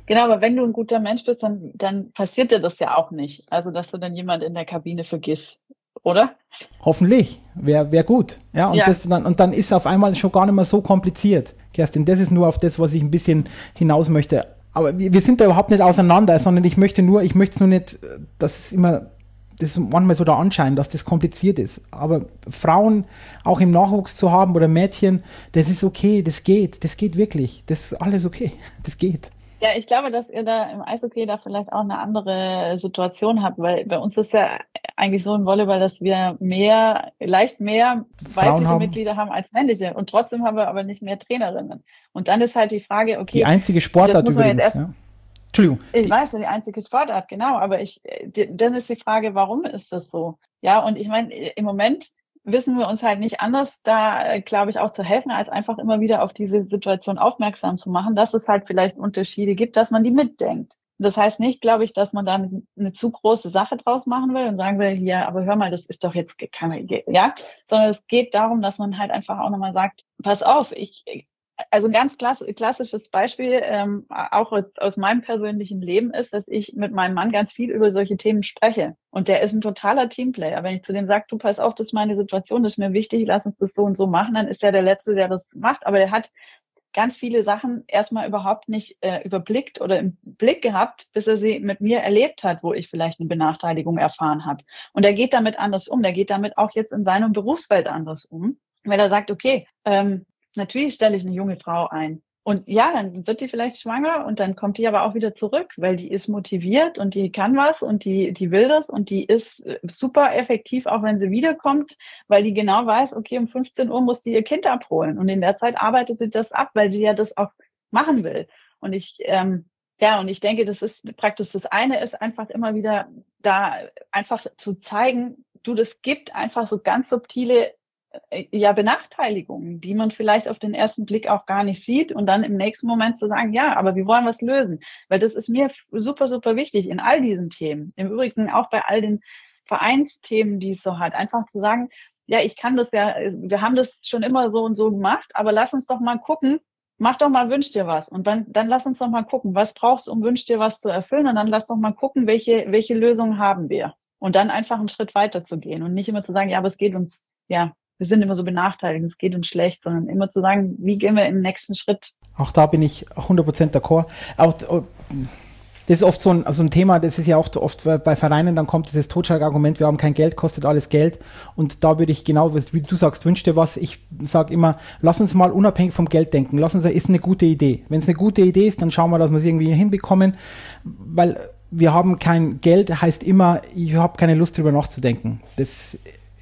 Genau, aber wenn du ein guter Mensch bist, dann, dann passiert dir das ja auch nicht. Also, dass du dann jemand in der Kabine vergisst, oder? Hoffentlich, wäre wär gut. Ja, und, Ja. das, dann, und dann ist es auf einmal schon gar nicht mehr so kompliziert. Kerstin, das ist nur auf das, was ich ein bisschen hinaus möchte. Aber wir, wir sind da überhaupt nicht auseinander, sondern ich möchte nur, ich möchte es nur nicht, dass es immer, das ist manchmal so der Anschein, dass das kompliziert ist. Aber Frauen auch im Nachwuchs zu haben oder Mädchen, das ist okay, das geht, das geht wirklich. Das ist alles okay, das geht. Ja, ich glaube, dass ihr da im Eishockey da vielleicht auch eine andere Situation habt, weil bei uns ist ja eigentlich so im Volleyball, dass wir mehr, leicht mehr Frauen weibliche haben. Mitglieder haben als männliche und trotzdem haben wir aber nicht mehr Trainerinnen. Und dann ist halt die Frage, okay, Die einzige das Sportart muss man jetzt übrigens. erst, Ja. Entschuldigung. ich Die, weiß, die einzige Sportart, genau, aber ich, die, dann ist die Frage, warum ist das so? Ja, und ich meine, im Moment wissen wir uns halt nicht anders, da glaube ich auch zu helfen, als einfach immer wieder auf diese Situation aufmerksam zu machen, dass es halt vielleicht Unterschiede gibt, dass man die mitdenkt. Das heißt nicht, glaube ich, dass man da eine zu große Sache draus machen will und sagen will, ja, aber hör mal, das ist doch jetzt keine, ja, sondern es geht darum, dass man halt einfach auch nochmal sagt, pass auf, ich, also ein ganz klass klassisches Beispiel, ähm, auch aus, aus meinem persönlichen Leben ist, dass ich mit meinem Mann ganz viel über solche Themen spreche. Und der ist ein totaler Teamplayer. Wenn ich zu dem sage, du pass auf, das ist meine Situation, das ist mir wichtig, lass uns das so und so machen, dann ist er der Letzte, der das macht. Aber er hat ganz viele Sachen erstmal überhaupt nicht äh, überblickt oder im Blick gehabt, bis er sie mit mir erlebt hat, wo ich vielleicht eine Benachteiligung erfahren habe. Und er geht damit anders um. Der geht damit auch jetzt in seinem Berufsfeld anders um. Weil er sagt, okay, ähm, natürlich stelle ich eine junge Frau ein. Und ja, dann wird die vielleicht schwanger und dann kommt die aber auch wieder zurück, weil die ist motiviert und die kann was und die, die will das und die ist super effektiv, auch wenn sie wiederkommt, weil die genau weiß, okay, um fünfzehn Uhr muss die ihr Kind abholen. Und in der Zeit arbeitet sie das ab, weil sie ja das auch machen will. Und ich, ähm, ja, und ich denke, das ist praktisch das eine ist einfach immer wieder da einfach zu zeigen, du, das gibt einfach so ganz subtile ja, Benachteiligungen, die man vielleicht auf den ersten Blick auch gar nicht sieht und dann im nächsten Moment zu sagen, ja, aber wir wollen was lösen, weil das ist mir super, super wichtig in all diesen Themen. Im Übrigen auch bei all den Vereinsthemen, die es so hat, einfach zu sagen, ja, ich kann das ja, wir haben das schon immer so und so gemacht, aber lass uns doch mal gucken, mach doch mal, wünsch dir was und dann, dann lass uns doch mal gucken, was brauchst du, um wünsch dir was zu erfüllen und dann lass doch mal gucken, welche, welche Lösungen haben wir und dann einfach einen Schritt weiter zu gehen und nicht immer zu sagen, ja, aber es geht uns, ja, wir sind immer so benachteiligt, es geht uns schlecht, sondern immer zu sagen, wie gehen wir im nächsten Schritt? Auch da bin ich hundert Prozent d'accord. Auch, das ist oft so ein, also ein Thema, das ist ja auch oft bei Vereinen, dann kommt dieses Totschlagargument, wir haben kein Geld, kostet alles Geld. Und da würde ich genau, wie du sagst, wünsch dir was. Ich sage immer, lass uns mal unabhängig vom Geld denken. Lass uns, ist eine gute Idee. Wenn es eine gute Idee ist, dann schauen wir, dass wir es irgendwie hinbekommen, weil wir haben kein Geld, heißt immer, ich habe keine Lust drüber nachzudenken. Das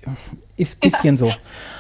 ist ein bisschen so.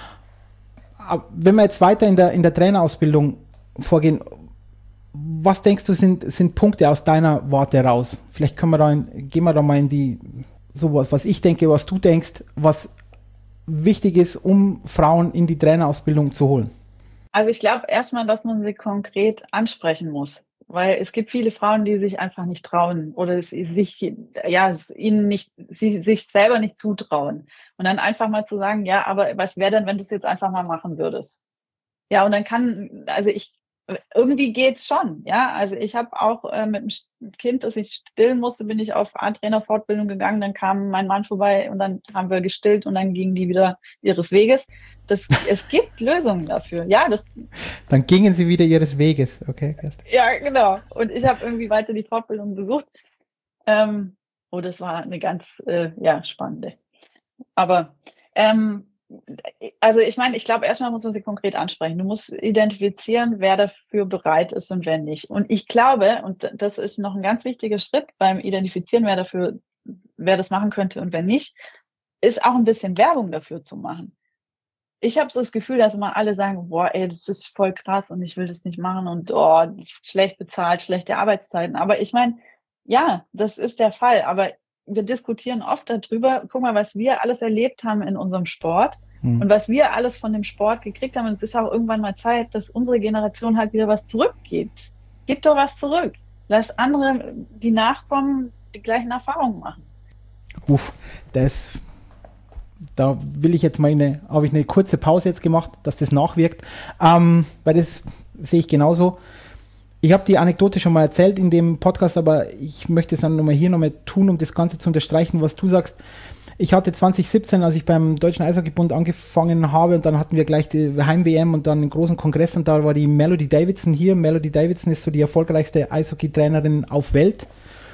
Aber wenn wir jetzt weiter in der, in der Trainerausbildung vorgehen, was denkst du, sind, sind Punkte aus deiner Warte raus? Vielleicht können wir da in, gehen wir da mal in die, sowas, was ich denke, was du denkst, was wichtig ist, um Frauen in die Trainerausbildung zu holen. Also ich glaube erstmal, dass man sie konkret ansprechen muss. Weil es gibt viele Frauen, die sich einfach nicht trauen oder sich, ja, ihnen nicht, sie sich selber nicht zutrauen. Und dann einfach mal zu sagen, ja, aber was wäre denn, wenn du es jetzt einfach mal machen würdest? Ja, und dann kann, also ich, irgendwie geht's schon, ja. Also ich habe auch äh, mit einem Kind, das ich stillen musste, bin ich auf A-Trainer-Fortbildung gegangen, dann kam mein Mann vorbei und dann haben wir gestillt und dann gingen die wieder ihres Weges. Das, es gibt Lösungen dafür, ja. Das, dann gingen sie wieder ihres Weges, okay? Ja, genau. Und ich habe irgendwie weiter die Fortbildung besucht. Ähm, oh, das war eine ganz, äh, ja, spannende. Aber, ähm, also ich meine, ich glaube, erstmal muss man sie konkret ansprechen. Du musst identifizieren, wer dafür bereit ist und wer nicht. Und ich glaube, und das ist noch ein ganz wichtiger Schritt beim Identifizieren, wer dafür, wer das machen könnte und wer nicht, ist auch ein bisschen Werbung dafür zu machen. Ich habe so das Gefühl, dass immer alle sagen, boah, ey, das ist voll krass und ich will das nicht machen und oh, das ist schlecht bezahlt, schlechte Arbeitszeiten. Aber ich meine, ja, das ist der Fall. Aber wir diskutieren oft darüber, guck mal, was wir alles erlebt haben in unserem Sport hm. und was wir alles von dem Sport gekriegt haben. Und es ist auch irgendwann mal Zeit, dass unsere Generation halt wieder was zurückgibt. Gib doch was zurück. Lass andere, die nachkommen, die gleichen Erfahrungen machen. Uff, das, da will ich jetzt mal eine, habe ich eine kurze Pause jetzt gemacht, dass das nachwirkt, ähm, weil das sehe ich genauso. Ich habe die Anekdote schon mal erzählt in dem Podcast, aber ich möchte es dann nochmal hier nochmal tun, um das Ganze zu unterstreichen, was du sagst. Ich hatte zwanzig siebzehn, als ich beim Deutschen Eishockeybund angefangen habe, und dann hatten wir gleich die Heim-W M und dann einen großen Kongress, und da war die Melody Davidson hier. Melody Davidson ist so die erfolgreichste Eishockey-Trainerin auf Welt.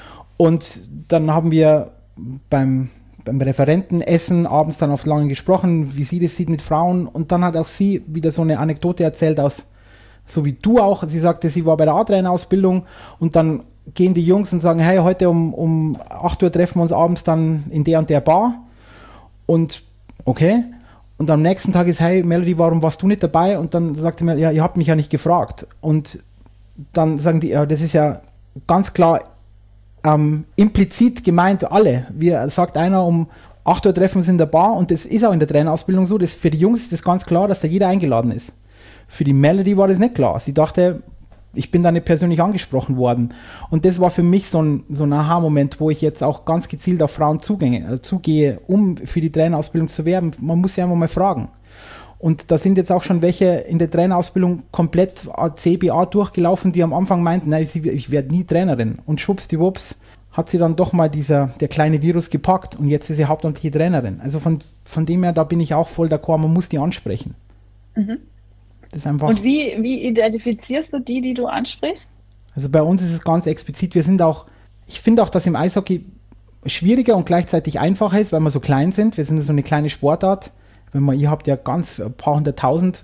Und dann haben wir beim, beim Referentenessen abends dann oft lange gesprochen, wie sie das sieht mit Frauen. Und dann hat auch sie wieder so eine Anekdote erzählt aus, so wie du auch. Sie sagte, sie war bei der A-Trainer-Ausbildung und dann gehen die Jungs und sagen, hey, heute um, um acht Uhr treffen wir uns abends dann in der und der Bar. Und okay. Und am nächsten Tag ist, hey, Melody, warum warst du nicht dabei? Und dann sagte mir, ja, ihr habt mich ja nicht gefragt. Und dann sagen die, ja, das ist ja ganz klar ähm, implizit gemeint, alle. Wie sagt einer, um acht Uhr treffen wir uns in der Bar, und das ist auch in der Trainerausbildung so. Das, für die Jungs ist das ganz klar, dass da jeder eingeladen ist. Für die Melody war das nicht klar. Sie dachte, ich bin da nicht persönlich angesprochen worden. Und das war für mich so ein, so ein Aha-Moment, wo ich jetzt auch ganz gezielt auf Frauen zugänge, äh, zugehe, um für die Trainerausbildung zu werben. Man muss ja einfach mal fragen. Und da sind jetzt auch schon welche in der Trainerausbildung komplett C B A durchgelaufen, die am Anfang meinten, nein, ich werde nie Trainerin. Und schwuppsdiwupps hat sie dann doch mal dieser, der kleine Virus gepackt, und jetzt ist sie hauptamtliche Trainerin. Also von, von dem her, da bin ich auch voll d'accord, man muss die ansprechen. Mhm. Das ist einfach. Und wie, wie identifizierst du die, die du ansprichst? Also bei uns ist es ganz explizit. Wir sind auch, ich finde auch, dass im Eishockey schwieriger und gleichzeitig einfacher ist, weil wir so klein sind. Wir sind so eine kleine Sportart. Wenn man, ihr habt ja ganz ein paar hunderttausend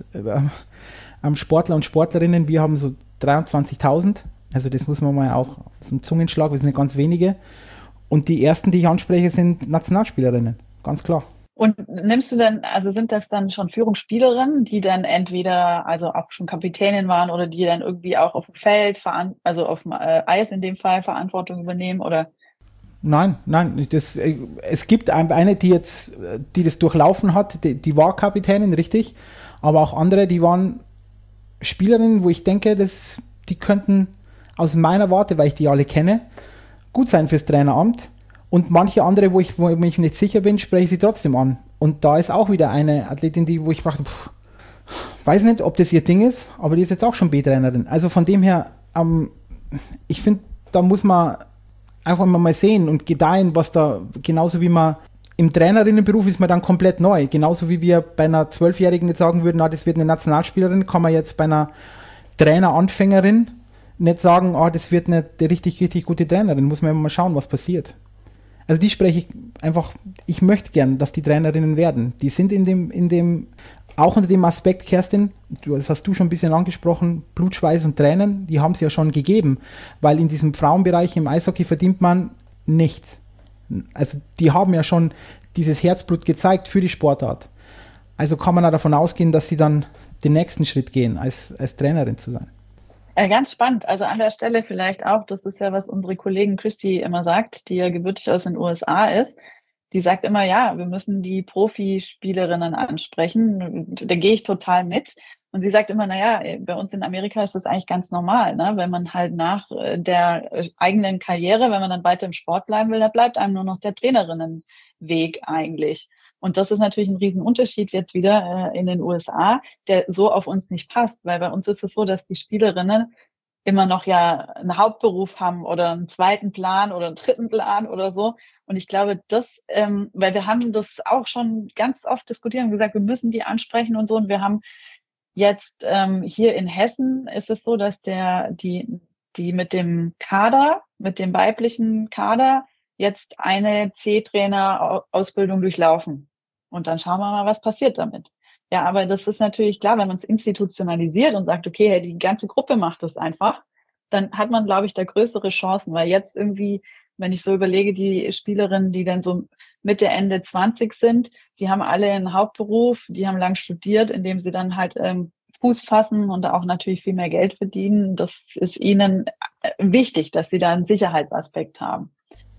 äh, Sportler und Sportlerinnen. Wir haben so dreiundzwanzigtausend. Also das muss man mal auch, so ein Zungenschlag, wir sind nicht ganz wenige. Und die ersten, die ich anspreche, sind Nationalspielerinnen. Ganz klar. Und nimmst du dann, also sind das dann schon Führungsspielerinnen, die dann entweder also auch schon Kapitänin waren oder die dann irgendwie auch auf dem Feld, also auf dem Eis in dem Fall Verantwortung übernehmen, oder? Nein, nein, das, es gibt eine, die jetzt, die das durchlaufen hat, die, die war Kapitänin, richtig, aber auch andere, die waren Spielerinnen, wo ich denke, dass die könnten aus meiner Warte, weil ich die alle kenne, gut sein fürs Traineramt. Und manche andere, wo ich, wo ich mich nicht sicher bin, spreche ich sie trotzdem an. Und da ist auch wieder eine Athletin, die, wo ich dachte, pff, weiß nicht, ob das ihr Ding ist, aber die ist jetzt auch schon B-Trainerin. Also von dem her, ähm, ich finde, da muss man einfach mal sehen und gedeihen, was da, genauso wie man im Trainerinnenberuf ist man dann komplett neu. Genauso wie wir bei einer Zwölfjährigen nicht sagen würden, na, das wird eine Nationalspielerin, kann man jetzt bei einer Traineranfängerin nicht sagen, ah, das wird eine richtig, richtig gute Trainerin. Muss man mal schauen, was passiert. Also die spreche ich einfach, ich möchte gern, dass die Trainerinnen werden. Die sind in dem, in dem, auch unter dem Aspekt, Kerstin, das hast du schon ein bisschen angesprochen, Blut, Schweiß und Tränen, die haben es ja schon gegeben, weil in diesem Frauenbereich im Eishockey verdient man nichts. Also die haben ja schon dieses Herzblut gezeigt für die Sportart. Also kann man auch davon ausgehen, dass sie dann den nächsten Schritt gehen, als, als Trainerin zu sein. Ganz spannend. Also an der Stelle vielleicht auch, das ist ja, was unsere Kollegin Christy immer sagt, die ja gebürtig aus den U S A ist. Die sagt immer, ja, wir müssen die Profispielerinnen ansprechen. Da gehe ich total mit. Und sie sagt immer, naja, bei uns in Amerika ist das eigentlich ganz normal, ne? Wenn man halt nach der eigenen Karriere, wenn man dann weiter im Sport bleiben will, da bleibt einem nur noch der Trainerinnenweg eigentlich. Und das ist natürlich ein Riesenunterschied jetzt wieder äh, in den U S A, der so auf uns nicht passt, weil bei uns ist es so, dass die Spielerinnen immer noch ja einen Hauptberuf haben oder einen zweiten Plan oder einen dritten Plan oder so. Und ich glaube, das, ähm, weil wir haben das auch schon ganz oft diskutiert und gesagt, wir müssen die ansprechen und so. Und wir haben jetzt ähm, hier in Hessen ist es so, dass der die die mit dem Kader, mit dem weiblichen Kader jetzt eine C-Trainer-Ausbildung durchlaufen. Und dann schauen wir mal, was passiert damit. Ja, aber das ist natürlich klar, wenn man es institutionalisiert und sagt, okay, hey, die ganze Gruppe macht das einfach, dann hat man, glaube ich, da größere Chancen, weil jetzt irgendwie, wenn ich so überlege, die Spielerinnen, die dann so Mitte, Ende zwanzig sind, die haben alle einen Hauptberuf, die haben lang studiert, indem sie dann halt ähm, Fuß fassen und auch natürlich viel mehr Geld verdienen. Das ist ihnen wichtig, dass sie da einen Sicherheitsaspekt haben.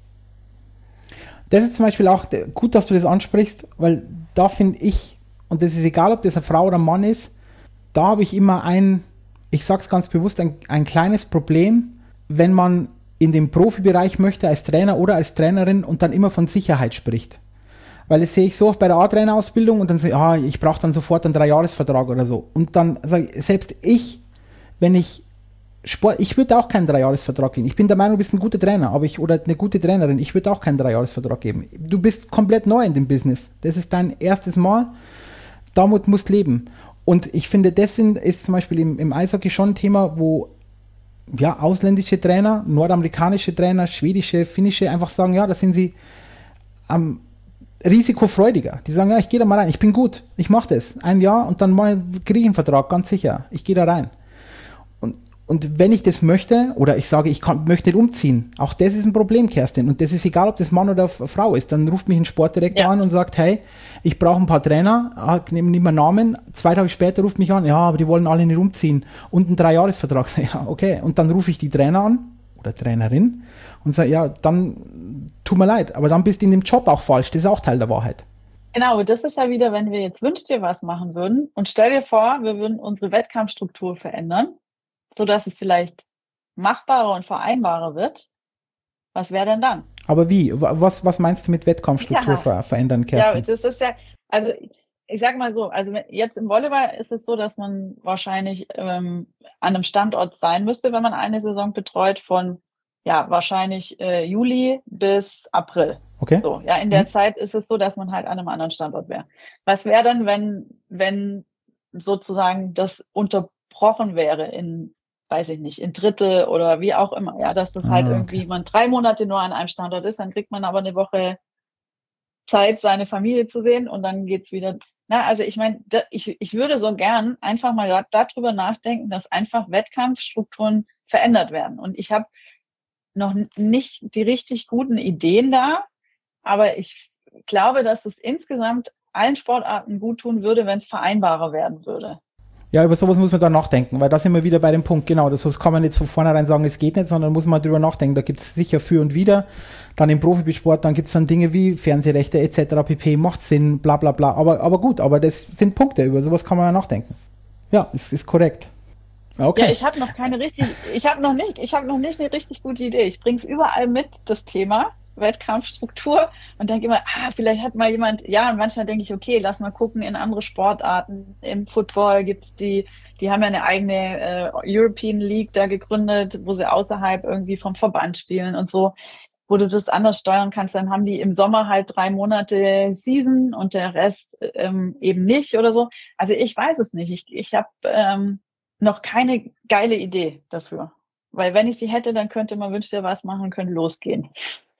Das ist zum Beispiel auch gut, dass du das ansprichst, weil da finde ich, und das ist egal, ob das eine Frau oder ein Mann ist, da habe ich immer ein, ich sage es ganz bewusst, ein, ein kleines Problem, wenn man in den Profibereich möchte als Trainer oder als Trainerin und dann immer von Sicherheit spricht. Weil das sehe ich so oft bei der A-Trainer-Ausbildung und dann sage ich, ah, ich brauche dann sofort einen Dreijahresvertrag oder so. Und dann sage ich, selbst ich, wenn ich Sport, ich würde auch keinen Dreijahresvertrag geben. Ich bin der Meinung, du bist ein guter Trainer, aber ich, oder eine gute Trainerin, ich würde auch keinen Dreijahresvertrag geben. Du bist komplett neu in dem Business. Das ist dein erstes Mal. Damit musst du leben. Und ich finde, das sind, ist zum Beispiel im, im Eishockey schon ein Thema, wo ja, ausländische Trainer, nordamerikanische Trainer, schwedische, finnische einfach sagen, ja, da sind sie am risikofreudiger. Die sagen, ja, ich gehe da mal rein, ich bin gut, ich mache das. Ein Jahr und dann mal kriege ich einen Vertrag, ganz sicher. Ich gehe da rein. Und, und wenn ich das möchte, oder ich sage, ich kann, möchte nicht umziehen, auch das ist ein Problem, Kerstin. Und das ist egal, ob das Mann oder Frau ist. Dann ruft mich ein Sportdirektor ja. an und sagt, hey, ich brauche ein paar Trainer, nehmen nicht mehr Namen. Zwei Tage später ruft mich an, ja, aber die wollen alle nicht umziehen. Und einen Dreijahresvertrag. Ja, okay. Und dann rufe ich die Trainer an oder Trainerin und sage, ja, dann tut mir leid, aber dann bist du in dem Job auch falsch. Das ist auch Teil der Wahrheit. Genau, das ist ja wieder, wenn wir jetzt Wünsch dir was machen würden und stell dir vor, wir würden unsere Wettkampfstruktur verändern, sodass es vielleicht machbarer und vereinbarer wird. Was wäre denn dann? Aber wie? Was, was meinst du mit Wettkampfstruktur ja. ver- verändern, Kerstin? Ja, das ist ja, also ich sag mal so, also jetzt im Volleyball ist es so, dass man wahrscheinlich ähm, an einem Standort sein müsste, wenn man eine Saison betreut, von ja wahrscheinlich äh, Juli bis April. Okay. So, ja, in der mhm. Zeit ist es so, dass man halt an einem anderen Standort wäre. Was wäre dann, wenn, wenn sozusagen das unterbrochen wäre in, weiß ich nicht, in Drittel oder wie auch immer, ja, dass das ah, halt irgendwie okay. man drei Monate nur an einem Standort ist, dann kriegt man aber eine Woche Zeit, seine Familie zu sehen und dann geht's wieder. Na, also ich meine, ich, ich würde so gern einfach mal da, darüber nachdenken, dass einfach Wettkampfstrukturen verändert werden. Und ich habe noch nicht die richtig guten Ideen da, aber ich glaube, dass es insgesamt allen Sportarten gut tun würde, wenn es vereinbarer werden würde. Ja, über sowas muss man dann nachdenken, weil da sind wir wieder bei dem Punkt, genau, das kann man nicht von vornherein sagen, es geht nicht, sondern muss man drüber nachdenken. Da gibt es sicher für und wider. Dann im Profisport, dann gibt es dann Dinge wie Fernsehrechte et cetera pp. Macht Sinn, bla bla bla. Aber, aber gut, aber das sind Punkte, über sowas kann man ja nachdenken. Ja, es ist korrekt. Okay. Ja, ich habe noch keine richtig, ich habe noch nicht, ich habe noch nicht eine richtig gute Idee. Ich bringe es überall mit, das Thema Wettkampfstruktur, und denke immer, ah, vielleicht hat mal jemand, ja, und manchmal denke ich, okay, lass mal gucken in andere Sportarten. Im Football gibt's die, die haben ja eine eigene äh, European League da gegründet, wo sie außerhalb irgendwie vom Verband spielen und so, wo du das anders steuern kannst. Dann haben die im Sommer halt drei Monate Season und der Rest ähm, eben nicht oder so. Also ich weiß es nicht. Ich, ich habe ähm, noch keine geile Idee dafür. Weil wenn ich sie hätte, dann könnte man Wünsch dir was machen und könnte losgehen.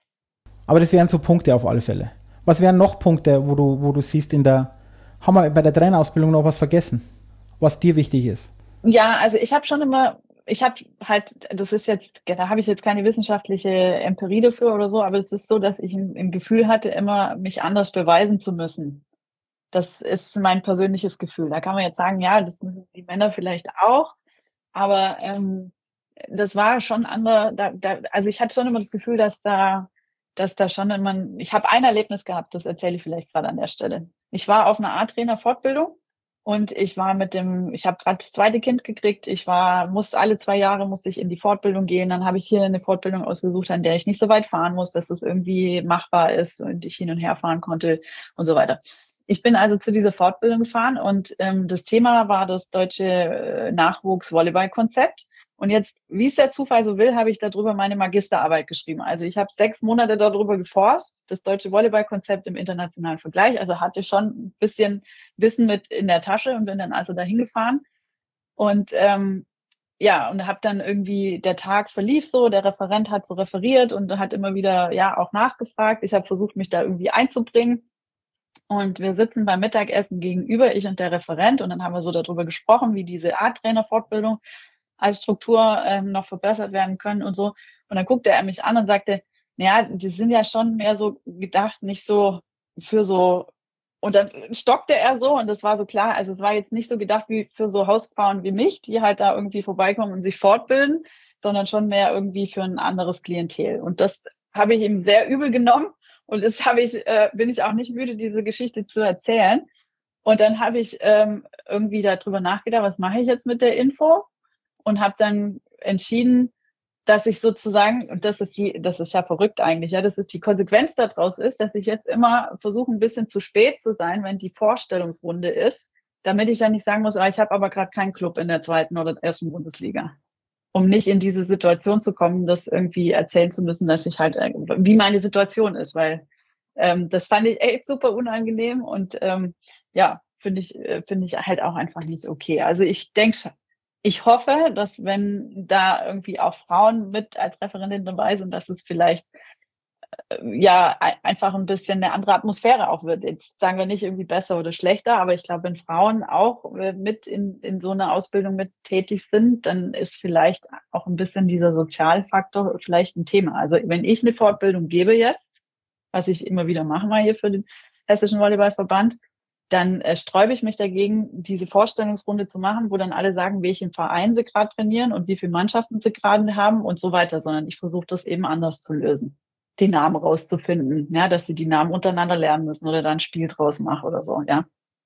Aber das wären so Punkte auf alle Fälle. Was wären noch Punkte, wo du, wo du siehst in der, haben wir bei der Trainerausbildung noch was vergessen, was dir wichtig ist? Ja, also ich habe schon immer, ich habe halt, das ist jetzt, da habe ich jetzt keine wissenschaftliche Empirie dafür oder so, aber es ist so, dass ich ein, ein Gefühl hatte, immer mich anders beweisen zu müssen. Das ist mein persönliches Gefühl. Da kann man jetzt sagen, ja, das müssen die Männer vielleicht auch, aber ähm, das war schon andere, da, da, also ich hatte schon immer das Gefühl, dass da dass da schon immer, ich habe ein Erlebnis gehabt, das erzähle ich vielleicht gerade an der Stelle. Ich war auf einer A-Trainer-Fortbildung und ich war mit dem, ich habe gerade das zweite Kind gekriegt, ich war, musste alle zwei Jahre musste ich in die Fortbildung gehen, dann habe ich hier eine Fortbildung ausgesucht, an der ich nicht so weit fahren muss, dass es irgendwie machbar ist und ich hin und her fahren konnte und so weiter. Ich bin also zu dieser Fortbildung gefahren und ähm, das Thema war das deutsche äh, Nachwuchs-Volleyball-Konzept. Und jetzt, wie es der Zufall so will, habe ich darüber meine Magisterarbeit geschrieben. Also ich habe sechs Monate darüber geforscht, das deutsche Volleyballkonzept im internationalen Vergleich. Also hatte schon ein bisschen Wissen mit in der Tasche und bin dann also dahin gefahren. Und ähm, ja, und habe dann irgendwie, der Tag verlief so, der Referent hat so referiert und hat immer wieder ja auch nachgefragt. Ich habe versucht, mich da irgendwie einzubringen. Und wir sitzen beim Mittagessen gegenüber, ich und der Referent. Und dann haben wir so darüber gesprochen, wie diese A-Trainer-Fortbildung als Struktur ähm, noch verbessert werden können und so. Und dann guckte er mich an und sagte, naja, die sind ja schon mehr so gedacht, nicht so für so, und dann stockte er so und das war so klar, also es war jetzt nicht so gedacht wie für so Hausfrauen wie mich, die halt da irgendwie vorbeikommen und sich fortbilden, sondern schon mehr irgendwie für ein anderes Klientel. Und das habe ich ihm sehr übel genommen und das habe ich, äh, bin ich auch nicht müde, diese Geschichte zu erzählen. Und dann habe ich ähm, irgendwie darüber nachgedacht, was mache ich jetzt mit der Info? Und habe dann entschieden, dass ich sozusagen, und das ist die, das ist ja verrückt eigentlich, ja, das ist die Konsequenz daraus ist, dass ich jetzt immer versuche, ein bisschen zu spät zu sein, wenn die Vorstellungsrunde ist, damit ich dann nicht sagen muss, ah, ich habe aber gerade keinen Club in der zweiten oder ersten Bundesliga. um nicht in diese Situation zu kommen, das irgendwie erzählen zu müssen, dass ich halt, wie meine Situation ist, weil ähm, das fand ich echt super unangenehm und ähm, ja, finde ich, finde ich halt auch einfach nicht okay. Also ich denke, ich hoffe, dass wenn da irgendwie auch Frauen mit als Referentin dabei sind, dass es vielleicht ja einfach ein bisschen eine andere Atmosphäre auch wird. Jetzt sagen wir nicht irgendwie besser oder schlechter, aber ich glaube, wenn Frauen auch mit in, in so einer Ausbildung mit tätig sind, dann ist vielleicht auch ein bisschen dieser Sozialfaktor vielleicht ein Thema. Also wenn ich eine Fortbildung gebe jetzt, was ich immer wieder mache mal hier für den Hessischen Volleyballverband, dann äh, sträube ich mich dagegen, diese Vorstellungsrunde zu machen, wo dann alle sagen, welchen Verein sie gerade trainieren und wie viele Mannschaften sie gerade haben und so weiter, sondern ich versuche das eben anders zu lösen, den Namen rauszufinden, ja, dass sie die Namen untereinander lernen müssen oder da ein Spiel draus machen oder so, ja.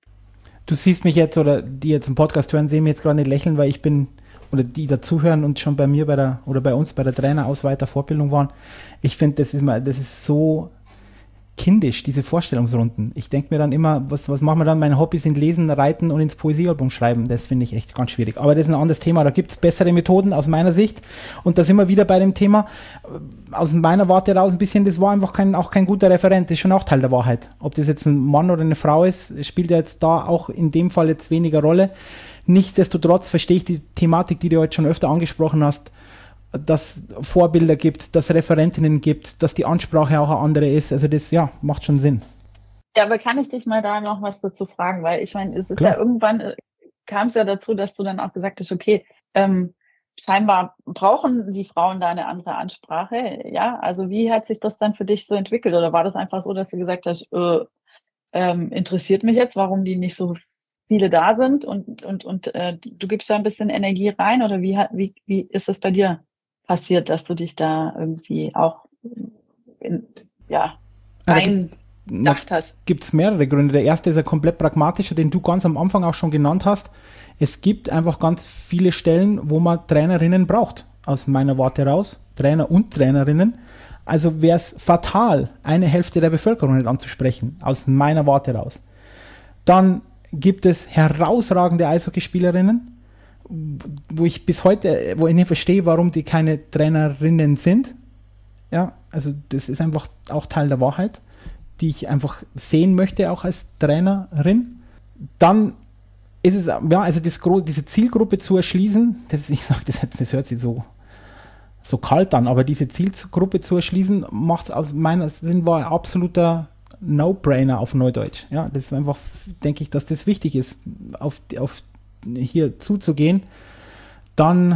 Du siehst mich jetzt, oder die jetzt im Podcast hören, sehen mich jetzt gerade nicht lächeln, weil ich bin, oder die dazuhören und schon bei mir bei der, oder bei uns bei der Trainerausweiter Fortbildung waren. Ich finde, das ist mal, das ist so kindisch, diese Vorstellungsrunden. Ich denke mir dann immer, was, was machen wir dann? Meine Hobbys sind Lesen, Reiten und ins Poesiealbum schreiben. Das finde ich echt ganz schwierig. Aber das ist ein anderes Thema. Da gibt es bessere Methoden aus meiner Sicht. Und da sind wir wieder bei dem Thema, aus meiner Warte raus ein bisschen, das war einfach kein, auch kein guter Referent. Das ist schon auch Teil der Wahrheit. Ob das jetzt ein Mann oder eine Frau ist, spielt ja jetzt da auch in dem Fall jetzt weniger Rolle. Nichtsdestotrotz verstehe ich die Thematik, die du heute schon öfter angesprochen hast, dass Vorbilder gibt, dass Referentinnen gibt, dass die Ansprache auch eine andere ist. Also das, ja, macht schon Sinn. Ja, aber kann ich dich mal da noch was dazu fragen? Weil ich meine, es ist Klar. ja irgendwann, kam es ja dazu, dass du dann auch gesagt hast, okay, ähm, scheinbar brauchen die Frauen da eine andere Ansprache. Ja, also wie hat sich das dann für dich so entwickelt? Oder war das einfach so, dass du gesagt hast, äh, ähm, interessiert mich jetzt, warum die nicht so viele da sind und, und, und äh, du gibst da ein bisschen Energie rein? Oder wie, wie, wie ist das bei dir passiert, dass du dich da irgendwie auch in, ja, eingedacht hast? Gibt es mehrere Gründe. Der erste ist ein komplett pragmatischer, den du ganz am Anfang auch schon genannt hast. Es gibt einfach ganz viele Stellen, wo man Trainerinnen braucht, aus meiner Warte raus. Trainer und Trainerinnen. Also wäre es fatal, eine Hälfte der Bevölkerung nicht anzusprechen, aus meiner Warte raus. Dann gibt es herausragende Eishockeyspielerinnen, wo ich bis heute, wo ich nicht verstehe, warum die keine Trainerinnen sind. Ja, also das ist einfach auch Teil der Wahrheit, die ich einfach sehen möchte, auch als Trainerin. Dann ist es, ja, also das, diese Zielgruppe zu erschließen, das, ich sage das jetzt, das hört sich so, so kalt an, aber diese Zielgruppe zu erschließen, macht aus meiner Sicht war ein absoluter No-Brainer auf Neudeutsch. Ja, das ist einfach, denke ich, dass das wichtig ist, auf, auf hier zuzugehen. Dann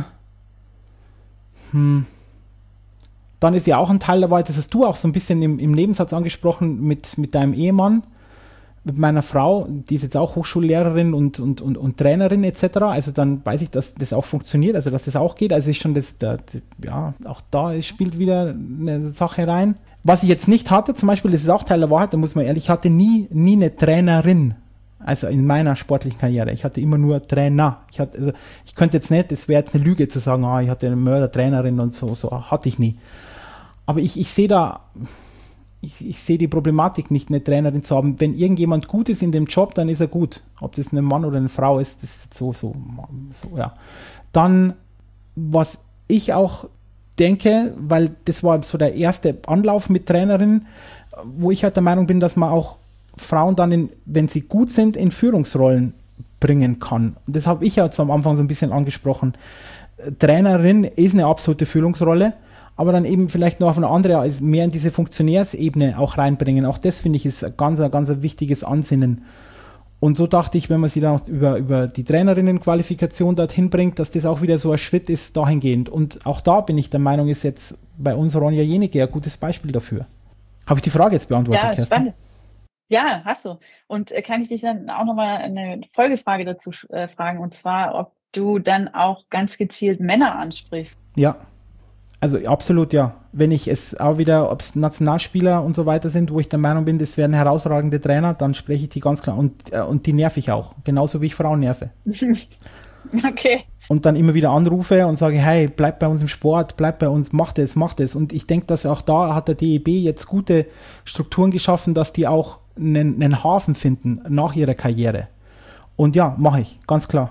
hm, dann ist ja auch ein Teil dabei, das hast du auch so ein bisschen im, im Nebensatz angesprochen mit, mit deinem Ehemann, mit meiner Frau, die ist jetzt auch Hochschullehrerin und, und, und, und Trainerin et cetera. Also dann weiß ich, dass das auch funktioniert, also dass das auch geht. Also ist schon das, der, ja, auch da spielt wieder eine Sache rein. Was ich jetzt nicht hatte, zum Beispiel, das ist auch Teil der Wahrheit, da muss man ehrlich, ich hatte nie, nie eine Trainerin. Also in meiner sportlichen Karriere. Ich hatte immer nur Trainer. Ich hatte, also ich könnte jetzt nicht, es wäre jetzt eine Lüge zu sagen, ah, ich hatte eine Mörder-Trainerin und so, so hatte ich nie. Aber ich, ich sehe da, ich, ich sehe die Problematik nicht, eine Trainerin zu haben. Wenn irgendjemand gut ist in dem Job, dann ist er gut. Ob das ein Mann oder eine Frau ist, das ist so, so, so, ja. Dann, was ich auch denke, weil das war so der erste Anlauf mit Trainerinnen, wo ich halt der Meinung bin, dass man auch Frauen dann, in, wenn sie gut sind, in Führungsrollen bringen kann. Und das habe ich jetzt am Anfang so ein bisschen angesprochen. Trainerin ist eine absolute Führungsrolle, aber dann eben vielleicht noch auf eine andere, also mehr in diese Funktionärsebene auch reinbringen. Auch das, finde ich, ist ein ganz, ein ganz wichtiges Ansinnen. Und so dachte ich, wenn man sie dann über, über die Trainerinnenqualifikation dorthin bringt, dass das auch wieder so ein Schritt ist dahingehend. Und auch da bin ich der Meinung, ist jetzt bei uns Ronja Jenike ein gutes Beispiel dafür. Habe ich die Frage jetzt beantwortet, ja, Kerstin? Spannend. Ja, hast du. Und äh, kann ich dich dann auch nochmal eine Folgefrage dazu äh, fragen, und zwar, ob du dann auch ganz gezielt Männer ansprichst? Ja, also absolut ja. Wenn ich es auch wieder, ob es Nationalspieler und so weiter sind, wo ich der Meinung bin, das wären herausragende Trainer, dann spreche ich die ganz klar und, äh, und die nerv ich auch, genauso wie ich Frauen nerve. Okay. Und dann immer wieder anrufe und sage, hey, bleib bei uns im Sport, bleib bei uns, mach das, mach das. Und ich denke, dass auch da hat der D E B jetzt gute Strukturen geschaffen, dass die auch einen, einen Hafen finden nach ihrer Karriere. Und ja, mache ich, ganz klar.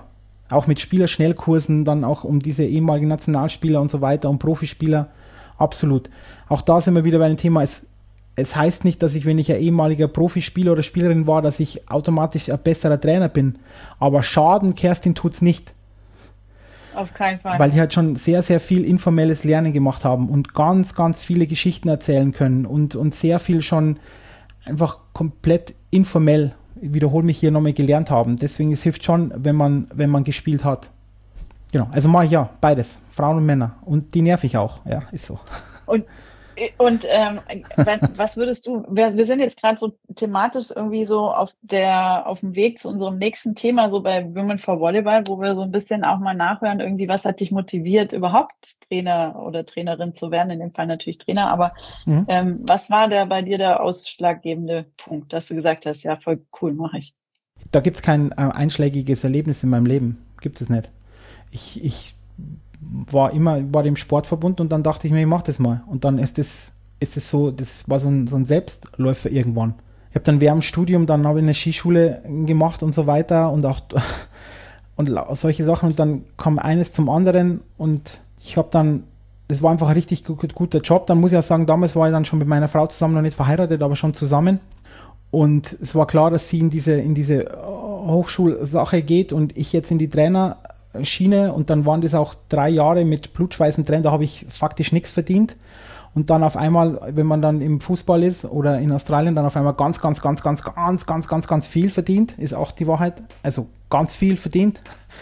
Auch mit Spielerschnellkursen, dann auch um diese ehemaligen Nationalspieler und so weiter, um Profispieler. Absolut. Auch da sind wir wieder bei dem Thema, es, es heißt nicht, dass ich, wenn ich ein ehemaliger Profispieler oder Spielerin war, dass ich automatisch ein besserer Trainer bin. Aber Schaden, Kerstin, tut's nicht. Auf keinen Fall. Weil die halt schon sehr, sehr viel informelles Lernen gemacht haben und ganz, ganz viele Geschichten erzählen können und, und sehr viel schon einfach komplett informell, ich wiederhole mich hier nochmal, gelernt haben. Deswegen, es hilft schon, wenn man, wenn man gespielt hat. Genau, also mache ich ja beides, Frauen und Männer. Und die nerv ich auch, ja, ist so. Und Und ähm, wenn, was würdest du, wir, wir sind jetzt gerade so thematisch irgendwie so auf der auf dem Weg zu unserem nächsten Thema, so bei Women for Volleyball, wo wir so ein bisschen auch mal nachhören, irgendwie, was hat dich motiviert, überhaupt Trainer oder Trainerin zu werden, in dem Fall natürlich Trainer, aber mhm. ähm, was war der bei dir der ausschlaggebende Punkt, dass du gesagt hast, ja, voll cool, mache ich? Da gibt es kein äh, einschlägiges Erlebnis in meinem Leben, gibt es nicht. Ich, ich war immer war dem Sport verbunden und dann dachte ich mir, ich mach das mal. Und dann ist das, ist es so, das war so ein, so ein Selbstläufer irgendwann. Ich habe dann während dem Studium, dann habe ich eine Skischule gemacht und so weiter und auch und solche Sachen und dann kam eines zum anderen und ich habe dann, das war einfach ein richtig gut, guter Job. Dann muss ich auch sagen, damals war ich dann schon mit meiner Frau zusammen, noch nicht verheiratet, aber schon zusammen. Und es war klar, dass sie in diese, in diese Hochschulsache geht und ich jetzt in die Trainer Schiene und dann waren das auch drei Jahre mit Blutschweiß und Tränen, da habe ich faktisch nichts verdient und dann auf einmal, wenn man dann im Fußball ist oder in Australien, dann auf einmal ganz, ganz, ganz, ganz, ganz, ganz, ganz, ganz viel verdient, ist auch die Wahrheit, also ganz viel verdient.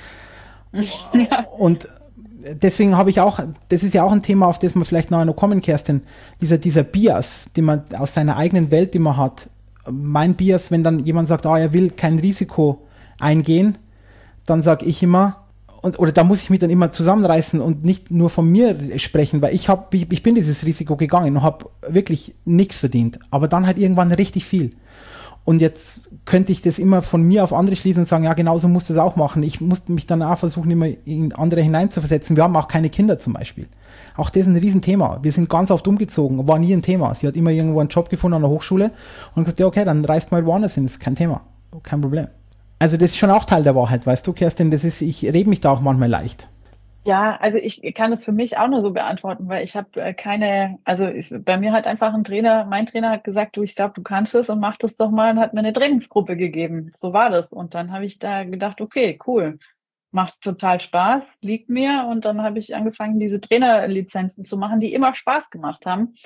Ja. Und deswegen habe ich auch, das ist ja auch ein Thema, auf das wir vielleicht nachher noch kommen, Kerstin, dieser, dieser Bias, den man aus seiner eigenen Welt, die man hat, mein Bias, wenn dann jemand sagt, ah, er will kein Risiko eingehen, dann sage ich immer, Und, oder da muss ich mich dann immer zusammenreißen und nicht nur von mir sprechen, weil ich habe, ich, ich bin dieses Risiko gegangen und habe wirklich nichts verdient, aber dann halt irgendwann richtig viel. Und jetzt könnte ich das immer von mir auf andere schließen und sagen, ja, genauso musst du es auch machen. Ich musste mich dann auch versuchen, immer in andere hineinzuversetzen. Wir haben auch keine Kinder zum Beispiel. Auch das ist ein Riesenthema. Wir sind ganz oft umgezogen, war nie ein Thema. Sie hat immer irgendwo einen Job gefunden an der Hochschule und gesagt, ja, okay, dann reist mal woanders hin, das ist kein Thema, kein Problem. Also das ist schon auch Teil der Wahrheit, weißt du, Kerstin, das ist, ich rede mich da auch manchmal leicht. Ja, also ich kann das für mich auch nur so beantworten, weil ich habe keine, also ich, bei mir hat einfach ein Trainer, mein Trainer hat gesagt, du, ich glaube, du kannst es und mach das doch mal und hat mir eine Trainingsgruppe gegeben. So war das. Und dann habe ich da gedacht, okay, cool, macht total Spaß, liegt mir. Und dann habe ich angefangen, diese Trainerlizenzen zu machen, die immer Spaß gemacht haben.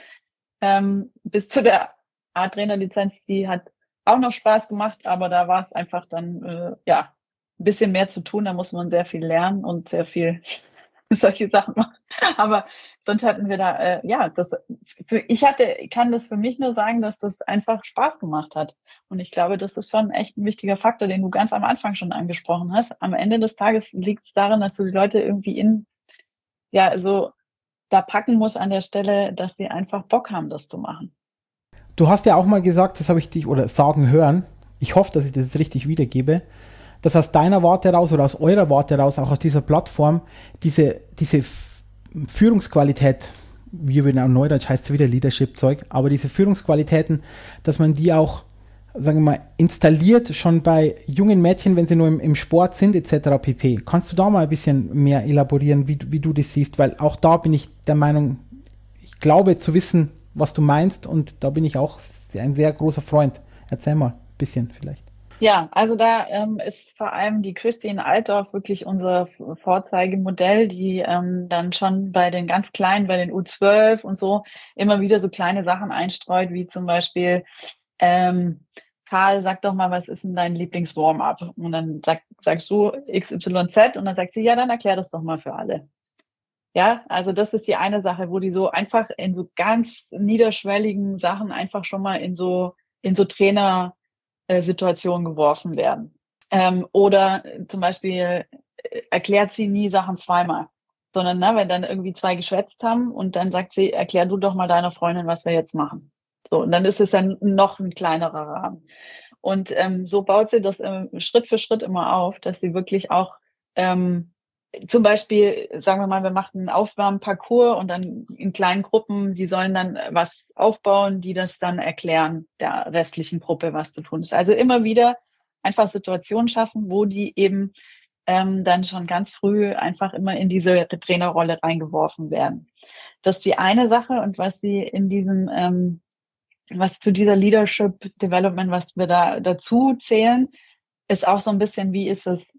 Ähm, bis zu der A-Trainerlizenz, die hat auch noch Spaß gemacht, aber da war es einfach dann, äh, ja, ein bisschen mehr zu tun. Da muss man sehr viel lernen und sehr viel solche Sachen machen. Aber sonst hatten wir da, äh, ja, das, für, ich hatte, kann das für mich nur sagen, dass das einfach Spaß gemacht hat. Und ich glaube, das ist schon echt ein wichtiger Faktor, den du ganz am Anfang schon angesprochen hast. Am Ende des Tages liegt es daran, dass du die Leute irgendwie in, ja, so da packen musst an der Stelle, dass sie einfach Bock haben, das zu machen. Du hast ja auch mal gesagt, das habe ich dich oder sagen hören, ich hoffe, dass ich das jetzt richtig wiedergebe, dass aus deiner Warte raus oder aus eurer Warte raus, auch aus dieser Plattform, diese, diese Führungsqualität, wie wir in Neudeutsch heißt es wieder Leadership-Zeug, aber diese Führungsqualitäten, dass man die auch, sagen wir mal, installiert schon bei jungen Mädchen, wenn sie nur im, im Sport sind, et cetera pp. Kannst du da mal ein bisschen mehr elaborieren, wie, wie du das siehst? Weil auch da bin ich der Meinung, ich glaube zu wissen, was du meinst und da bin ich auch ein sehr großer Freund. Erzähl mal ein bisschen vielleicht. Ja, also da ähm, ist vor allem die Christine Altdorf wirklich unser Vorzeigemodell, die ähm, dann schon bei den ganz Kleinen, bei den U zwölf und so immer wieder so kleine Sachen einstreut, wie zum Beispiel ähm, Karl, sag doch mal, was ist denn dein Lieblings-Warm-up? Und dann sag, sagst du X Y Z und dann sagt sie, ja, dann erklär das doch mal für alle. Ja, also das ist die eine Sache, wo die so einfach in so ganz niederschwelligen Sachen einfach schon mal in so in so Trainersituationen geworfen werden. Ähm, oder zum Beispiel erklärt sie nie Sachen zweimal, sondern ne, wenn dann irgendwie zwei geschwätzt haben und dann sagt sie, erklär du doch mal deiner Freundin, was wir jetzt machen. So, und dann ist es dann noch ein kleinerer Rahmen. Und ähm, so baut sie das ähm, Schritt für Schritt immer auf, dass sie wirklich auch ähm, zum Beispiel, sagen wir mal, wir machen einen Aufwärmparcours und dann in kleinen Gruppen, die sollen dann was aufbauen, die das dann erklären, der restlichen Gruppe, was zu tun ist. Also immer wieder einfach Situationen schaffen, wo die eben ähm, dann schon ganz früh einfach immer in diese Trainerrolle reingeworfen werden. Das ist die eine Sache, und was sie in diesem, ähm, was zu dieser Leadership Development, was wir da dazu zählen, ist auch so ein bisschen, wie ist das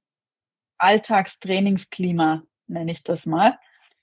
Alltagstrainingsklima, nenne ich das mal.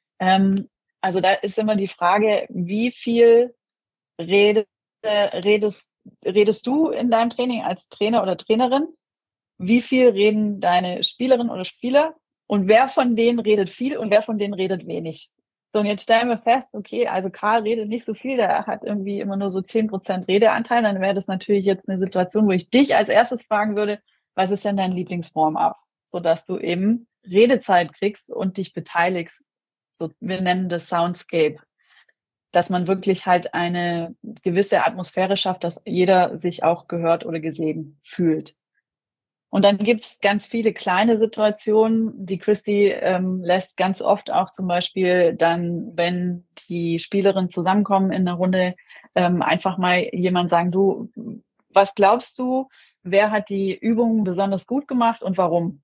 Ähm, also da ist immer die Frage, wie viel rede, redest, redest du in deinem Training als Trainer oder Trainerin? Wie viel reden deine Spielerinnen oder Spieler? Und wer von denen redet viel und wer von denen redet wenig? So, und jetzt stellen wir fest, okay, also Karl redet nicht so viel, der hat irgendwie immer nur so zehn Prozent Redeanteil. Dann wäre das natürlich jetzt eine Situation, wo ich dich als erstes fragen würde, was ist denn dein Lieblingswarm-up? Sodass du eben Redezeit kriegst und dich beteiligst. So, wir nennen das Soundscape. Dass man wirklich halt eine gewisse Atmosphäre schafft, dass jeder sich auch gehört oder gesehen fühlt. Und dann gibt's ganz viele kleine Situationen. Die Christy ähm, lässt ganz oft auch zum Beispiel dann, wenn die Spielerinnen zusammenkommen in einer Runde, ähm, einfach mal jemand sagen, du, was glaubst du, wer hat die Übungen besonders gut gemacht und warum?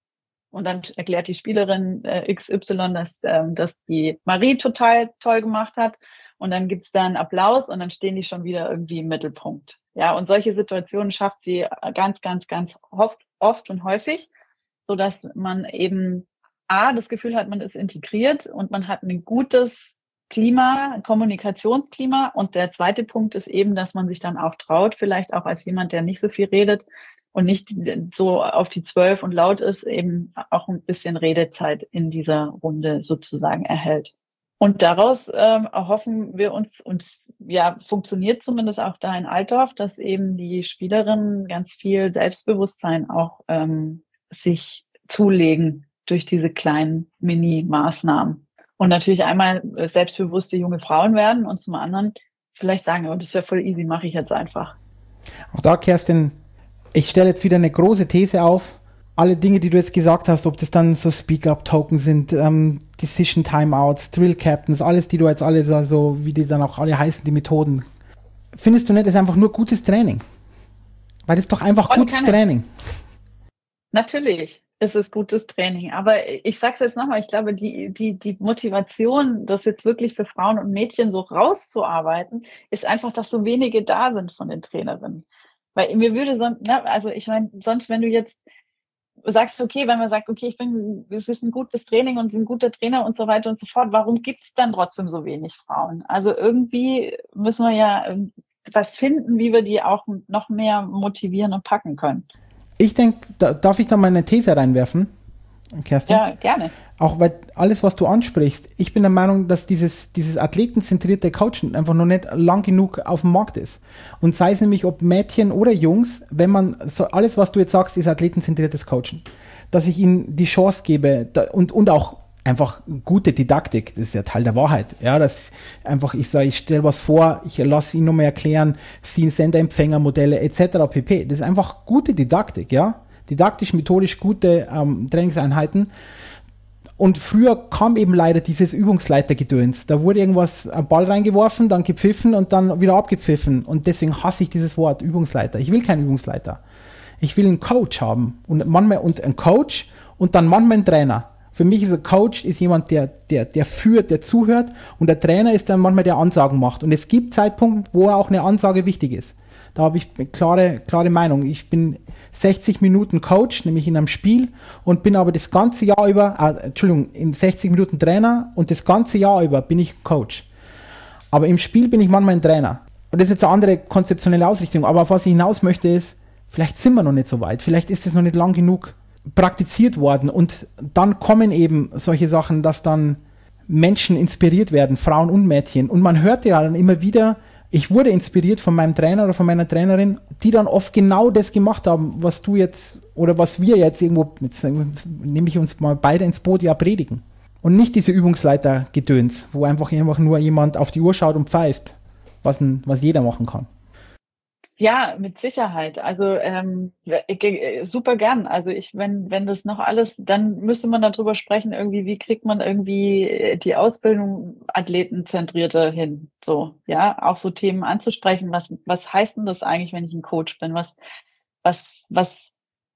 Und dann erklärt die Spielerin äh, X Y, dass, ähm, dass die Marie total toll gemacht hat. Und dann gibt's dann Applaus und dann stehen die schon wieder irgendwie im Mittelpunkt. Ja, und solche Situationen schafft sie ganz, ganz, ganz oft, oft und häufig, so dass man eben A, das Gefühl hat, man ist integriert und man hat ein gutes Klima, ein Kommunikationsklima. Und der zweite Punkt ist eben, dass man sich dann auch traut, vielleicht auch als jemand, der nicht so viel redet und nicht so auf die Zwölf und laut ist, eben auch ein bisschen Redezeit in dieser Runde sozusagen erhält. Und daraus ähm, erhoffen wir uns, und ja, funktioniert zumindest auch da in Altdorf, dass eben die Spielerinnen ganz viel Selbstbewusstsein auch ähm, sich zulegen durch diese kleinen Mini-Maßnahmen. Und natürlich einmal selbstbewusste junge Frauen werden und zum anderen vielleicht sagen, oh, das ist ja voll easy, mache ich jetzt einfach. Auch da, Kerstin, ich stelle jetzt wieder eine große These auf. Alle Dinge, die du jetzt gesagt hast, ob das dann so Speak-Up-Token sind, ähm, Decision-Timeouts, Drill-Captains, alles, die du jetzt alle so, so, wie die dann auch alle heißen, die Methoden. Findest du nicht, das ist einfach nur gutes Training? Weil das ist doch einfach Voll gutes Training. Natürlich ist es gutes Training. Aber ich sage es jetzt nochmal, ich glaube, die, die, die Motivation, das jetzt wirklich für Frauen und Mädchen so rauszuarbeiten, ist einfach, dass so wenige da sind von den Trainerinnen. Weil mir würde sonst, ne, also ich meine, sonst, wenn du jetzt sagst, okay, wenn man sagt, okay, ich bin, es ist ein gutes Training und ein guter Trainer und so weiter und so fort, warum gibt es dann trotzdem so wenig Frauen? Also irgendwie müssen wir ja was finden, wie wir die auch noch mehr motivieren und packen können. Ich denke, da, darf ich da mal eine These reinwerfen, Kerstin? Ja, gerne. Auch weil alles, was du ansprichst, ich bin der Meinung, dass dieses, dieses athletenzentrierte Coachen einfach noch nicht lang genug auf dem Markt ist. Und sei es nämlich ob Mädchen oder Jungs, wenn man, so alles, was du jetzt sagst, ist athletenzentriertes Coachen. Dass ich ihnen die Chance gebe da, und, und auch einfach gute Didaktik, das ist ja Teil der Wahrheit. Ja, dass einfach, ich sage, ich stelle was vor, ich lasse ihn nochmal erklären, sie Sender-Empfänger-Modelle et cetera pp. Das ist einfach gute Didaktik, ja. Didaktisch, methodisch gute ähm, Trainingseinheiten. Und früher kam eben leider dieses Übungsleitergedöns. Da wurde irgendwas, ein Ball reingeworfen, dann gepfiffen und dann wieder abgepfiffen. Und deswegen hasse ich dieses Wort Übungsleiter. Ich will keinen Übungsleiter. Ich will einen Coach haben. Und manchmal und einen Coach und dann manchmal einen Trainer. Für mich ist ein Coach ist jemand, der, der, der führt, der zuhört. Und der Trainer ist dann manchmal, der Ansagen macht. Und es gibt Zeitpunkte, wo auch eine Ansage wichtig ist. Da habe ich eine klare, klare Meinung. Ich bin sechzig Minuten Coach, nämlich in einem Spiel, und bin aber das ganze Jahr über, äh, Entschuldigung, in sechzig Minuten Trainer und das ganze Jahr über bin ich Coach. Aber im Spiel bin ich manchmal ein Trainer. Und das ist jetzt eine andere konzeptionelle Ausrichtung. Aber auf was ich hinaus möchte ist, vielleicht sind wir noch nicht so weit. Vielleicht ist es noch nicht lang genug praktiziert worden. Und dann kommen eben solche Sachen, dass dann Menschen inspiriert werden, Frauen und Mädchen. Und man hört ja dann immer wieder, ich wurde inspiriert von meinem Trainer oder von meiner Trainerin, die dann oft genau das gemacht haben, was du jetzt oder was wir jetzt irgendwo, jetzt nehme ich uns mal beide ins Boot, ja predigen. Und nicht diese Übungsleiter-Gedöns, wo einfach, einfach nur jemand auf die Uhr schaut und pfeift, was, ein, was jeder machen kann. Ja, mit Sicherheit. Also ähm, super gern. Also ich, wenn wenn das noch alles, dann müsste man darüber sprechen, irgendwie, wie kriegt man irgendwie die Ausbildung athletenzentrierter hin? So, ja, auch so Themen anzusprechen. Was was heißt denn das eigentlich, wenn ich ein Coach bin? Was was was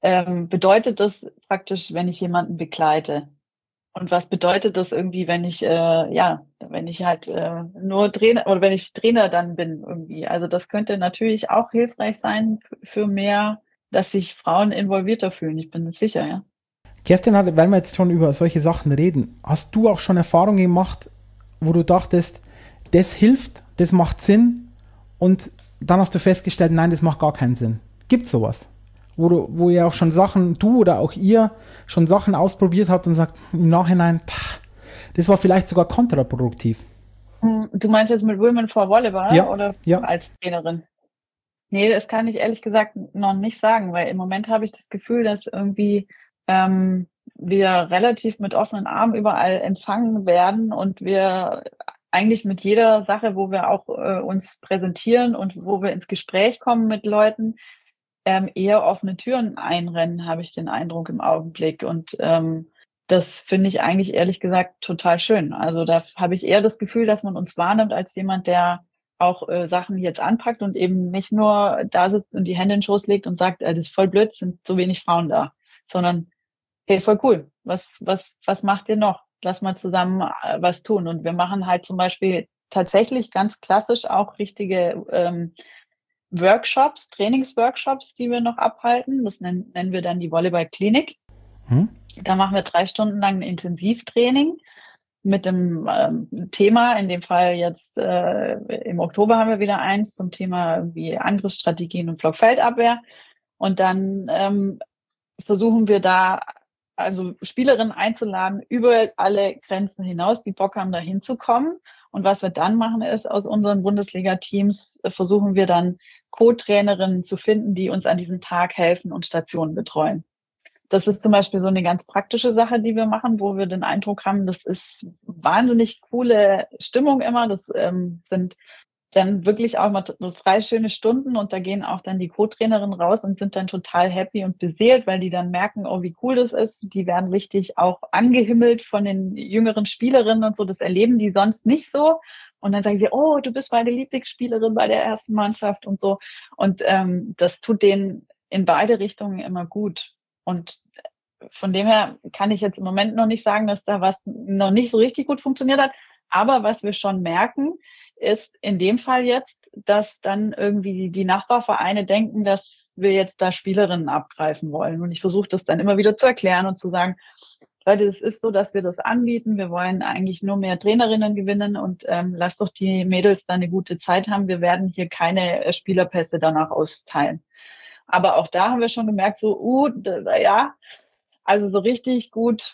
ähm, bedeutet das praktisch, wenn ich jemanden begleite? Und was bedeutet das irgendwie, wenn ich, äh, ja, wenn ich halt äh, nur Trainer oder wenn ich Trainer dann bin irgendwie? Also das könnte natürlich auch hilfreich sein f- für mehr, dass sich Frauen involvierter fühlen. Ich bin mir sicher, ja. Kerstin, hat, weil wir jetzt schon über solche Sachen reden, hast du auch schon Erfahrungen gemacht, wo du dachtest, das hilft, das macht Sinn und dann hast du festgestellt, nein, das macht gar keinen Sinn. Gibt sowas? Wo, du, wo ihr auch schon Sachen, du oder auch ihr, schon Sachen ausprobiert habt und sagt im Nachhinein, pff, das war vielleicht sogar kontraproduktiv. Hm, Du meinst jetzt mit Women for Volleyball Ja, oder ja. als Trainerin? Nee, das kann ich ehrlich gesagt noch nicht sagen, weil im Moment habe ich das Gefühl, dass irgendwie ähm, wir relativ mit offenen Armen überall empfangen werden und wir eigentlich mit jeder Sache, wo wir auch äh, uns präsentieren und wo wir ins Gespräch kommen mit Leuten, ähm, eher offene Türen einrennen, habe ich den Eindruck im Augenblick. Und ähm, das finde ich eigentlich ehrlich gesagt total schön. Also da habe ich eher das Gefühl, dass man uns wahrnimmt als jemand, der auch äh, Sachen jetzt anpackt und eben nicht nur da sitzt und die Hände in den Schoß legt und sagt, äh, das ist voll blöd, es sind so wenig Frauen da, sondern hey, voll cool. Was, was, was macht ihr noch? Lass mal zusammen äh, was tun. Und wir machen halt zum Beispiel tatsächlich ganz klassisch auch richtige ähm, Workshops, Trainingsworkshops, die wir noch abhalten. Das nennen, nennen wir dann die Volleyball-Klinik. Hm? Da machen wir drei Stunden lang ein Intensivtraining mit dem ähm, Thema, in dem Fall jetzt äh, im Oktober haben wir wieder eins zum Thema wie Angriffsstrategien und Blockfeldabwehr. Und dann ähm, versuchen wir da also Spielerinnen einzuladen über alle Grenzen hinaus, die Bock haben, da hinzukommen. Und was wir dann machen, ist, aus unseren Bundesliga-Teams äh, versuchen wir dann Co-Trainerinnen zu finden, die uns an diesem Tag helfen und Stationen betreuen. Das ist zum Beispiel so eine ganz praktische Sache, die wir machen, wo wir den Eindruck haben, das ist wahnsinnig coole Stimmung immer. Das ähm, sind dann wirklich auch mal so drei schöne Stunden und da gehen auch dann die Co-Trainerinnen raus und sind dann total happy und beseelt, weil die dann merken, oh, wie cool das ist. Die werden richtig auch angehimmelt von den jüngeren Spielerinnen und so. Das erleben die sonst nicht so. Und dann sagen sie, oh, du bist meine Lieblingsspielerin bei der ersten Mannschaft und so. Und ähm, das tut denen in beide Richtungen immer gut. Und von dem her kann ich jetzt im Moment noch nicht sagen, dass da was noch nicht so richtig gut funktioniert hat. Aber was wir schon merken, ist in dem Fall jetzt, dass dann irgendwie die Nachbarvereine denken, dass wir jetzt da Spielerinnen abgreifen wollen. Und ich versuche das dann immer wieder zu erklären und zu sagen, Leute, es ist so, dass wir das anbieten. Wir wollen eigentlich nur mehr Trainerinnen gewinnen und ähm, lasst doch die Mädels da eine gute Zeit haben. Wir werden hier keine äh, Spielerpässe danach austeilen. Aber auch da haben wir schon gemerkt, so, uh, da, ja, also so richtig gut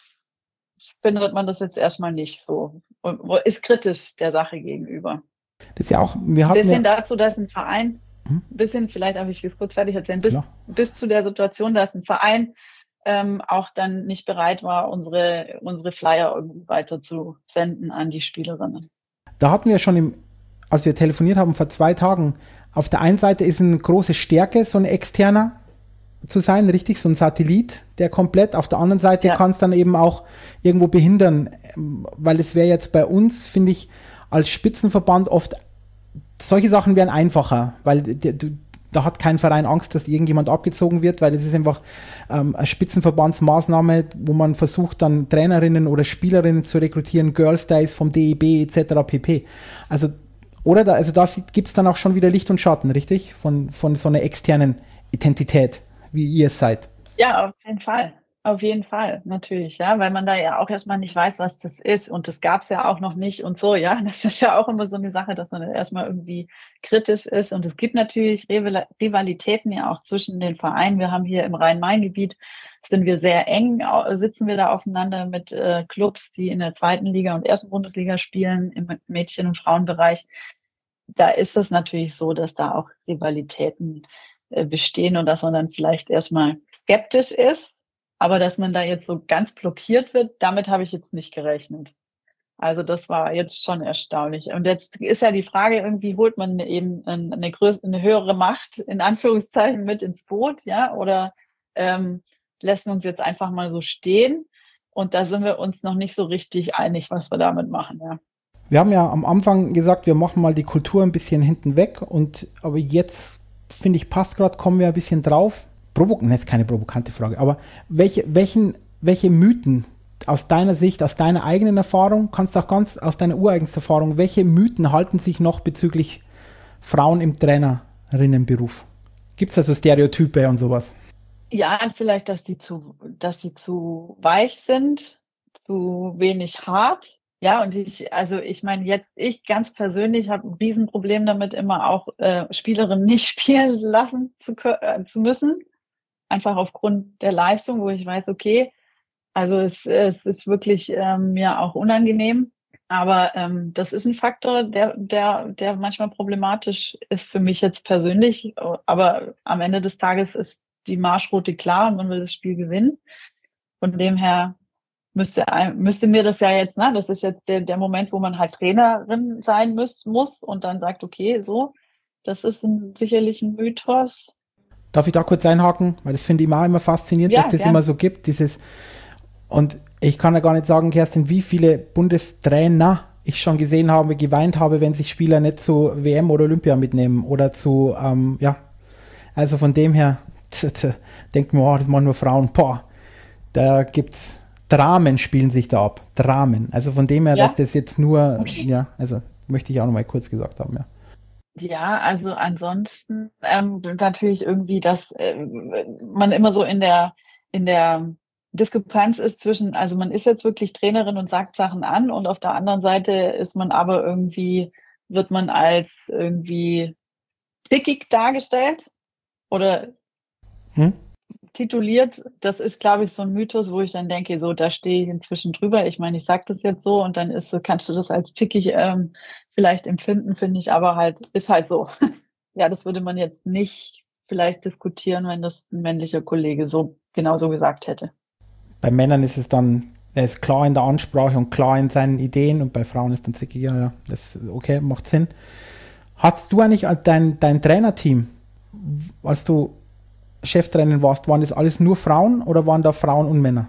findet man das jetzt erstmal nicht so. Und ist kritisch der Sache gegenüber. Das ist ja auch, wir Ein hatten bisschen ja, dazu, dass ein Verein, Hm? ein bisschen, vielleicht darf ich es kurz fertig erzählen, bis, Klar. bis zu der Situation, dass ein Verein ähm, auch dann nicht bereit war, unsere, unsere Flyer irgendwie weiter zu senden an die Spielerinnen. Da hatten wir schon, im, als wir telefoniert haben vor zwei Tagen, auf der einen Seite ist eine große Stärke, so ein externer zu sein, richtig, so ein Satellit, der komplett, auf der anderen Seite Ja. kann es dann eben auch irgendwo behindern, weil es wäre jetzt bei uns, finde ich, als Spitzenverband oft, solche Sachen wären einfacher, weil die, du, da hat kein Verein Angst, dass irgendjemand abgezogen wird, weil es ist einfach ähm, eine Spitzenverbandsmaßnahme, wo man versucht, dann Trainerinnen oder Spielerinnen zu rekrutieren, Girls Days vom D E B et cetera pp. Also, oder da, also da gibt es dann auch schon wieder Licht und Schatten, richtig? Von, von so einer externen Identität, wie ihr es seid. Ja, auf jeden Fall. Auf jeden Fall, natürlich, ja, weil man da ja auch erstmal nicht weiß, was das ist und das gab es ja auch noch nicht und so, ja. Das ist ja auch immer so eine Sache, dass man erstmal irgendwie kritisch ist und es gibt natürlich Rivalitäten ja auch zwischen den Vereinen. Wir haben hier im Rhein-Main-Gebiet, sind wir sehr eng, sitzen wir da aufeinander mit äh, Clubs, die in der zweiten Liga und ersten Bundesliga spielen, im Mädchen- und Frauenbereich. Da ist es natürlich so, dass da auch Rivalitäten äh, bestehen und dass man dann vielleicht erstmal skeptisch ist. Aber dass man da jetzt so ganz blockiert wird, damit habe ich jetzt nicht gerechnet. Also das war jetzt schon erstaunlich. Und jetzt ist ja die Frage, irgendwie holt man eben eine größere, eine höhere Macht in Anführungszeichen mit ins Boot, ja, oder ähm, lassen wir uns jetzt einfach mal so stehen. Und da sind wir uns noch nicht so richtig einig, was wir damit machen, ja. Wir haben ja am Anfang gesagt, wir machen mal die Kultur ein bisschen hinten weg und aber jetzt, finde ich, passt gerade, kommen wir ein bisschen drauf. provok- jetzt keine provokante Frage, aber welche, welchen, welche Mythen aus deiner Sicht, aus deiner eigenen Erfahrung, kannst du auch ganz aus deiner ureigensten Erfahrung, welche Mythen halten sich noch bezüglich Frauen im Trainerinnenberuf? Gibt es also Stereotype und sowas? Ja, vielleicht, dass die zu, dass die zu weich sind, zu wenig hart. Ja, und ich, also ich meine, jetzt ich ganz persönlich habe ein Riesenproblem damit, immer auch äh, Spielerinnen nicht spielen lassen zu, äh, zu müssen. Einfach aufgrund der Leistung, wo ich weiß, okay, also es, es ist wirklich ähm, mir auch unangenehm. Aber ähm, das ist ein Faktor, der, der, der manchmal problematisch ist für mich jetzt persönlich. Aber am Ende des Tages ist die Marschroute klar und man will das Spiel gewinnen. Von dem her müsste, müsste mir das ja jetzt, ne, das ist jetzt der, der Moment, wo man halt Trainerin sein muss, muss und dann sagt, okay, so, das ist ein, sicherlich ein Mythos. Darf ich da kurz einhaken? Weil das finde ich immer, immer faszinierend, Ja, dass das gern. immer so gibt, dieses, und ich kann ja gar nicht sagen, Kerstin, wie viele Bundestrainer ich schon gesehen habe, geweint habe, wenn sich Spieler nicht zu W M oder Olympia mitnehmen oder zu, ähm, ja, also von dem her, denkt man, oh, das machen nur Frauen, boah, da gibt's Dramen spielen sich da ab, Dramen. Also von dem her, Ja, dass das jetzt nur, okay. ja, also möchte ich auch noch mal kurz gesagt haben, ja. Ja, also ansonsten ähm, natürlich irgendwie, dass ähm, man immer so in der in der Diskrepanz ist zwischen, also man ist jetzt wirklich Trainerin und sagt Sachen an und auf der anderen Seite ist man aber irgendwie, wird man als irgendwie tickig dargestellt oder Hm? tituliert. Das ist, glaube ich, so ein Mythos, wo ich dann denke, so, da stehe ich inzwischen drüber. Ich meine, ich sage das jetzt so und dann ist, kannst du das als tickig ähm, vielleicht empfinden, finde ich, aber halt, ist halt so. Ja, das würde man jetzt nicht vielleicht diskutieren, wenn das ein männlicher Kollege so genauso gesagt hätte. Bei Männern ist es dann, er ist klar in der Ansprache und klar in seinen Ideen und bei Frauen ist dann zickiger, ja, das ist okay, macht Sinn. Hast du eigentlich dein, dein Trainerteam, als du Cheftrainerin warst, waren das alles nur Frauen oder waren da Frauen und Männer?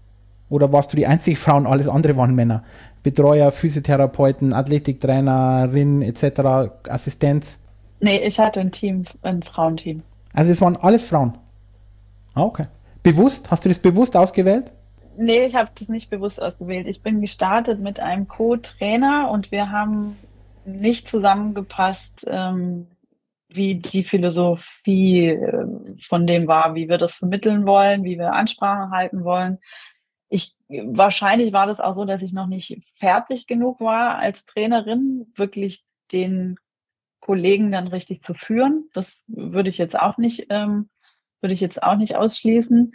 Oder warst du die einzige Frau und alles andere waren Männer? Betreuer, Physiotherapeuten, Athletiktrainerin et cetera, Assistenz? Nee, ich hatte ein Team, ein Frauenteam. Also es waren alles Frauen. Ah, okay. Bewusst? Hast du das bewusst ausgewählt? Nee, ich habe das nicht bewusst ausgewählt. Ich bin gestartet mit einem Co-Trainer und wir haben nicht zusammengepasst, ähm, wie die Philosophie äh, von dem war, wie wir das vermitteln wollen, wie wir Ansprachen halten wollen. Ich, wahrscheinlich war das auch so, dass ich noch nicht fertig genug war als Trainerin, wirklich den Kollegen dann richtig zu führen. Das würde ich jetzt auch nicht, ähm, würde ich jetzt auch nicht ausschließen.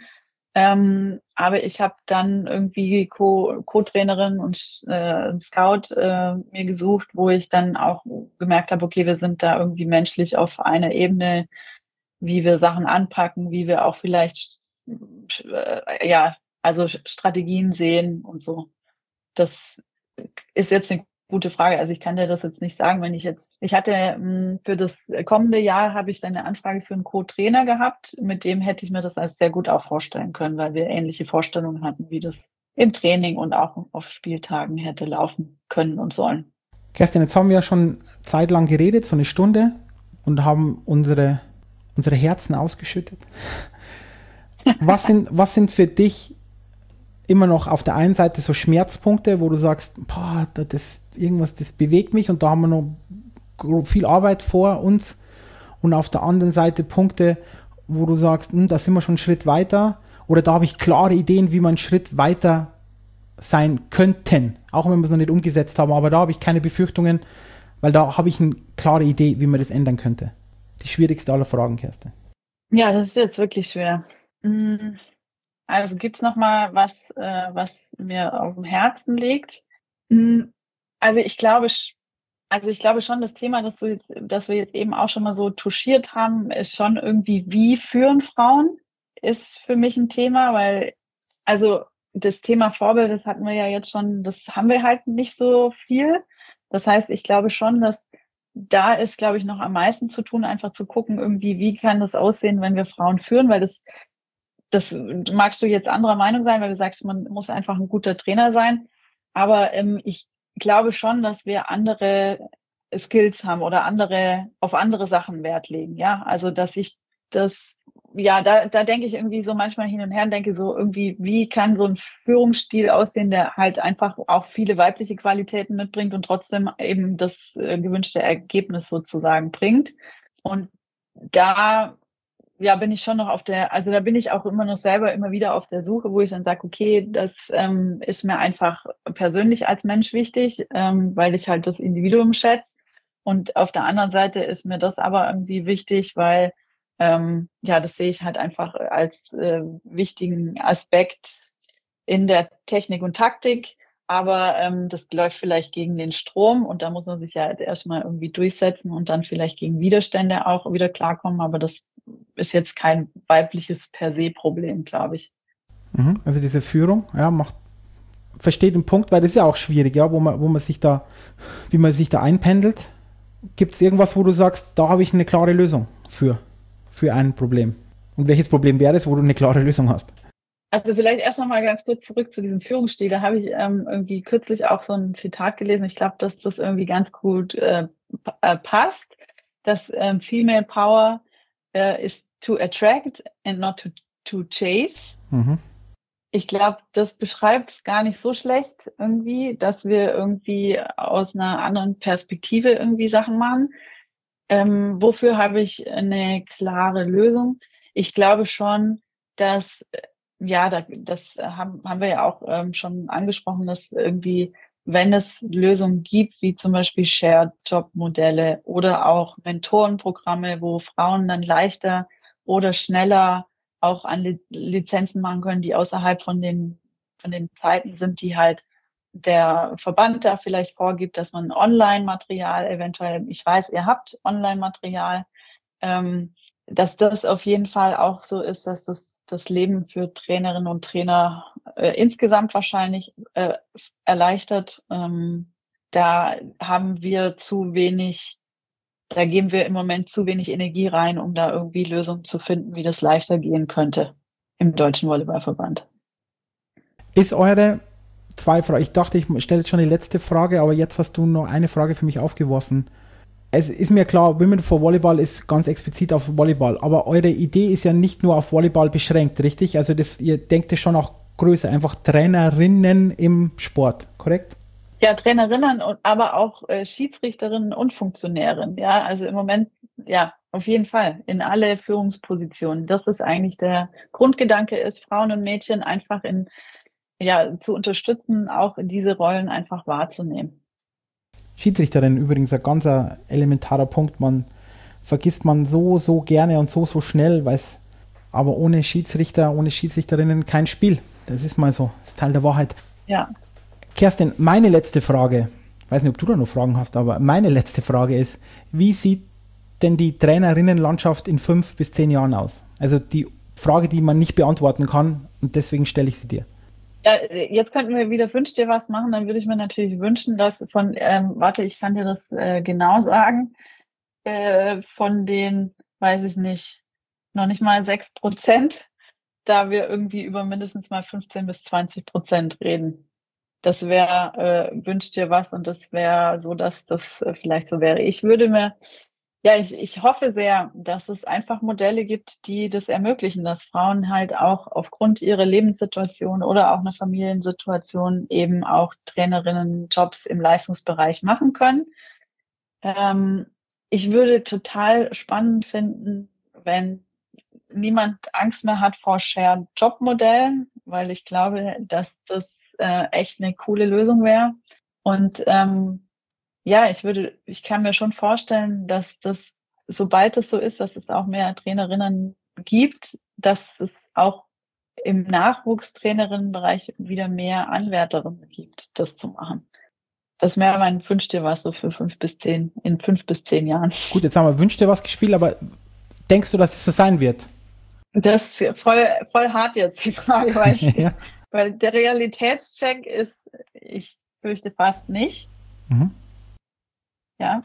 Ähm, aber ich habe dann irgendwie Co- Co-Trainerin und äh, Scout äh, mir gesucht, wo ich dann auch gemerkt habe, okay, wir sind da irgendwie menschlich auf einer Ebene, wie wir Sachen anpacken, wie wir auch vielleicht äh, ja, also Strategien sehen und so. Das ist jetzt eine gute Frage. Also ich kann dir das jetzt nicht sagen, wenn ich jetzt, ich hatte mh, für das kommende Jahr habe ich dann eine Anfrage für einen Co-Trainer gehabt, mit dem hätte ich mir das als sehr gut auch vorstellen können, weil wir ähnliche Vorstellungen hatten, wie das im Training und auch auf Spieltagen hätte laufen können und sollen. Kerstin, jetzt haben wir ja schon zeitlang geredet, so eine Stunde, und haben unsere, unsere Herzen ausgeschüttet. Was sind, was sind für dich immer noch auf der einen Seite so Schmerzpunkte, wo du sagst, boah, das irgendwas, das bewegt mich und da haben wir noch viel Arbeit vor uns, und auf der anderen Seite Punkte, wo du sagst, hm, da sind wir schon einen Schritt weiter, oder da habe ich klare Ideen, wie wir einen Schritt weiter sein könnten, auch wenn wir es noch nicht umgesetzt haben, aber da habe ich keine Befürchtungen, weil da habe ich eine klare Idee, wie man das ändern könnte. Die schwierigste aller Fragen, Kerstin. Ja, das ist jetzt wirklich schwer. Mm, Also gibt's noch mal was, äh, was mir auf dem Herzen liegt? Mm, Also ich glaube, sch- also ich glaube schon, das Thema, das du jetzt, das wir jetzt eben auch schon mal so touchiert haben, ist schon irgendwie, wie führen Frauen, ist für mich ein Thema, weil, also das Thema Vorbild, das hatten wir ja jetzt schon, das haben wir halt nicht so viel. Das heißt, ich glaube schon, dass da ist, glaube ich, noch am meisten zu tun, einfach zu gucken, irgendwie, wie kann das aussehen, wenn wir Frauen führen, weil das das magst du jetzt anderer Meinung sein, weil du sagst, man muss einfach ein guter Trainer sein. Aber ähm, ich glaube schon, dass wir andere Skills haben oder andere, auf andere Sachen Wert legen. Ja, also, dass ich das ja, da, da denke ich irgendwie so manchmal hin und her und denke so irgendwie, wie kann so ein Führungsstil aussehen, der halt einfach auch viele weibliche Qualitäten mitbringt und trotzdem eben das äh, gewünschte Ergebnis sozusagen bringt. Und da, ja, bin ich schon noch auf der, also da bin ich auch immer noch selber immer wieder auf der Suche, wo ich dann sage, okay, das ähm, ist mir einfach persönlich als Mensch wichtig, ähm, weil ich halt das Individuum schätze. Und auf der anderen Seite ist mir das aber irgendwie wichtig, weil ähm, ja, das sehe ich halt einfach als äh, wichtigen Aspekt in der Technik und Taktik. Aber ähm, das läuft vielleicht gegen den Strom und da muss man sich ja erstmal irgendwie durchsetzen und dann vielleicht gegen Widerstände auch wieder klarkommen. Aber das ist jetzt kein weibliches per se Problem, glaube ich. Mhm. Also diese Führung, ja, macht, versteht den Punkt, weil das ist ja auch schwierig, ja, wo man, wo man sich da, wie man sich da einpendelt. Gibt es irgendwas, wo du sagst, da habe ich eine klare Lösung für, für ein Problem? Und welches Problem wäre es, wo du eine klare Lösung hast? Also vielleicht erst noch mal ganz kurz zurück zu diesem Führungsstil. Da habe ich ähm, irgendwie kürzlich auch so ein Zitat gelesen. Ich glaube, dass das irgendwie ganz gut äh, äh, passt, dass ähm, Female Power äh, is to attract and not to, to chase. Mhm. Ich glaube, das beschreibt es gar nicht so schlecht irgendwie, dass wir irgendwie aus einer anderen Perspektive irgendwie Sachen machen. Ähm, wofür habe ich eine klare Lösung? Ich glaube schon, dass, ja, da, das haben, haben wir ja auch ähm, schon angesprochen, dass irgendwie, wenn es Lösungen gibt, wie zum Beispiel Shared-Job-Modelle oder auch Mentorenprogramme, wo Frauen dann leichter oder schneller auch an Lizenzen machen können, die außerhalb von den, von den Zeiten sind, die halt der Verband da vielleicht vorgibt, dass man Online-Material eventuell, ich weiß, ihr habt Online-Material, ähm, dass das auf jeden Fall auch so ist, dass das das Leben für Trainerinnen und Trainer äh, insgesamt wahrscheinlich äh, erleichtert. Ähm, da haben wir zu wenig, da geben wir im Moment zu wenig Energie rein, um da irgendwie Lösungen zu finden, wie das leichter gehen könnte im Deutschen Volleyballverband. Ist eure zwei Fragen, ich dachte, ich stelle jetzt schon die letzte Frage, aber jetzt hast du noch eine Frage für mich aufgeworfen. Es ist mir klar, Women for Volleyball ist ganz explizit auf Volleyball, aber eure Idee ist ja nicht nur auf Volleyball beschränkt, richtig? Also das, ihr denkt es schon auch größer, einfach Trainerinnen im Sport, korrekt? Ja, Trainerinnen, und aber auch äh, Schiedsrichterinnen und Funktionärinnen. Ja, also im Moment, ja, auf jeden Fall in alle Führungspositionen. Das ist eigentlich der Grundgedanke, ist Frauen und Mädchen einfach in, ja, zu unterstützen, auch diese Rollen einfach wahrzunehmen. Schiedsrichterin übrigens ein ganz elementarer Punkt. Man vergisst man so, so gerne und so, so schnell, weil es aber ohne Schiedsrichter, ohne Schiedsrichterinnen kein Spiel. Das ist mal so, das ist Teil der Wahrheit. Ja. Kerstin, meine letzte Frage, ich weiß nicht, ob du da noch Fragen hast, aber meine letzte Frage ist, wie sieht denn die Trainerinnenlandschaft in fünf bis zehn Jahren aus? Also die Frage, die man nicht beantworten kann und deswegen stelle ich sie dir. Ja, jetzt könnten wir wieder Wünsch dir was machen, dann würde ich mir natürlich wünschen, dass von, ähm, warte, ich kann dir das äh, genau sagen, äh, von den, weiß ich nicht, noch nicht mal sechs Prozent, da wir irgendwie über mindestens mal fünfzehn bis zwanzig Prozent reden. Das wäre, äh, Wünsch dir was und das wäre so, dass das äh, vielleicht so wäre. Ich würde mir Ja, ich, ich hoffe sehr, dass es einfach Modelle gibt, die das ermöglichen, dass Frauen halt auch aufgrund ihrer Lebenssituation oder auch einer Familiensituation eben auch Trainerinnenjobs im Leistungsbereich machen können. Ähm, ich würde total spannend finden, wenn niemand Angst mehr hat vor Shared-Job-Modellen, weil ich glaube, dass das äh, echt eine coole Lösung wäre. Und ähm, ja, ich würde, ich kann mir schon vorstellen, dass das, sobald es so ist, dass es auch mehr Trainerinnen gibt, dass es auch im Nachwuchstrainerinnenbereich wieder mehr Anwärterinnen gibt, das zu machen. Das wäre mein Wünsch dir was so für fünf bis zehn, in fünf bis zehn Jahren. Gut, jetzt haben wir Wünsch dir was gespielt, aber denkst du, dass es so sein wird? Das ist voll, voll hart jetzt, die Frage, weil, ich, Ja. weil der Realitätscheck ist, ich fürchte fast nicht. Mhm. Ja.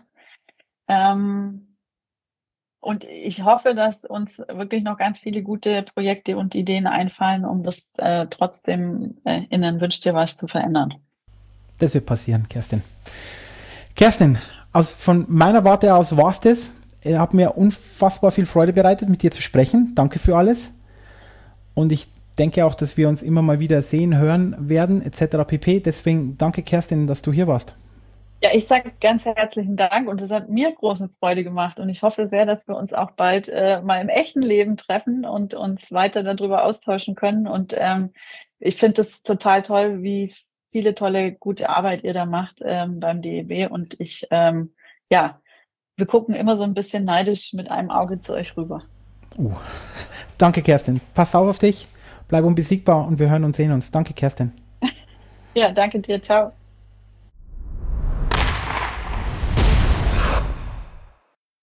Ähm, und ich hoffe, dass uns wirklich noch ganz viele gute Projekte und Ideen einfallen, um das äh, trotzdem äh, in ein Wünsch dir was zu verändern. Das wird passieren, Kerstin. Kerstin, aus, von meiner Warte aus war es das. äh, hat mir unfassbar viel Freude bereitet, mit dir zu sprechen. Danke für alles. Und ich denke auch, dass wir uns immer mal wieder sehen, hören werden, et cetera pp. Deswegen danke, Kerstin, dass du hier warst. Ja, ich sage ganz herzlichen Dank und es hat mir große Freude gemacht und ich hoffe sehr, dass wir uns auch bald äh, mal im echten Leben treffen und uns weiter darüber austauschen können. Und ähm, ich finde es total toll, wie viele tolle, gute Arbeit ihr da macht ähm, beim D E B. Und ich, ähm, ja, wir gucken immer so ein bisschen neidisch mit einem Auge zu euch rüber. Uh, danke, Kerstin. Pass auf auf dich, bleib unbesiegbar und wir hören und sehen uns. Danke, Kerstin. Ja, danke dir. Ciao.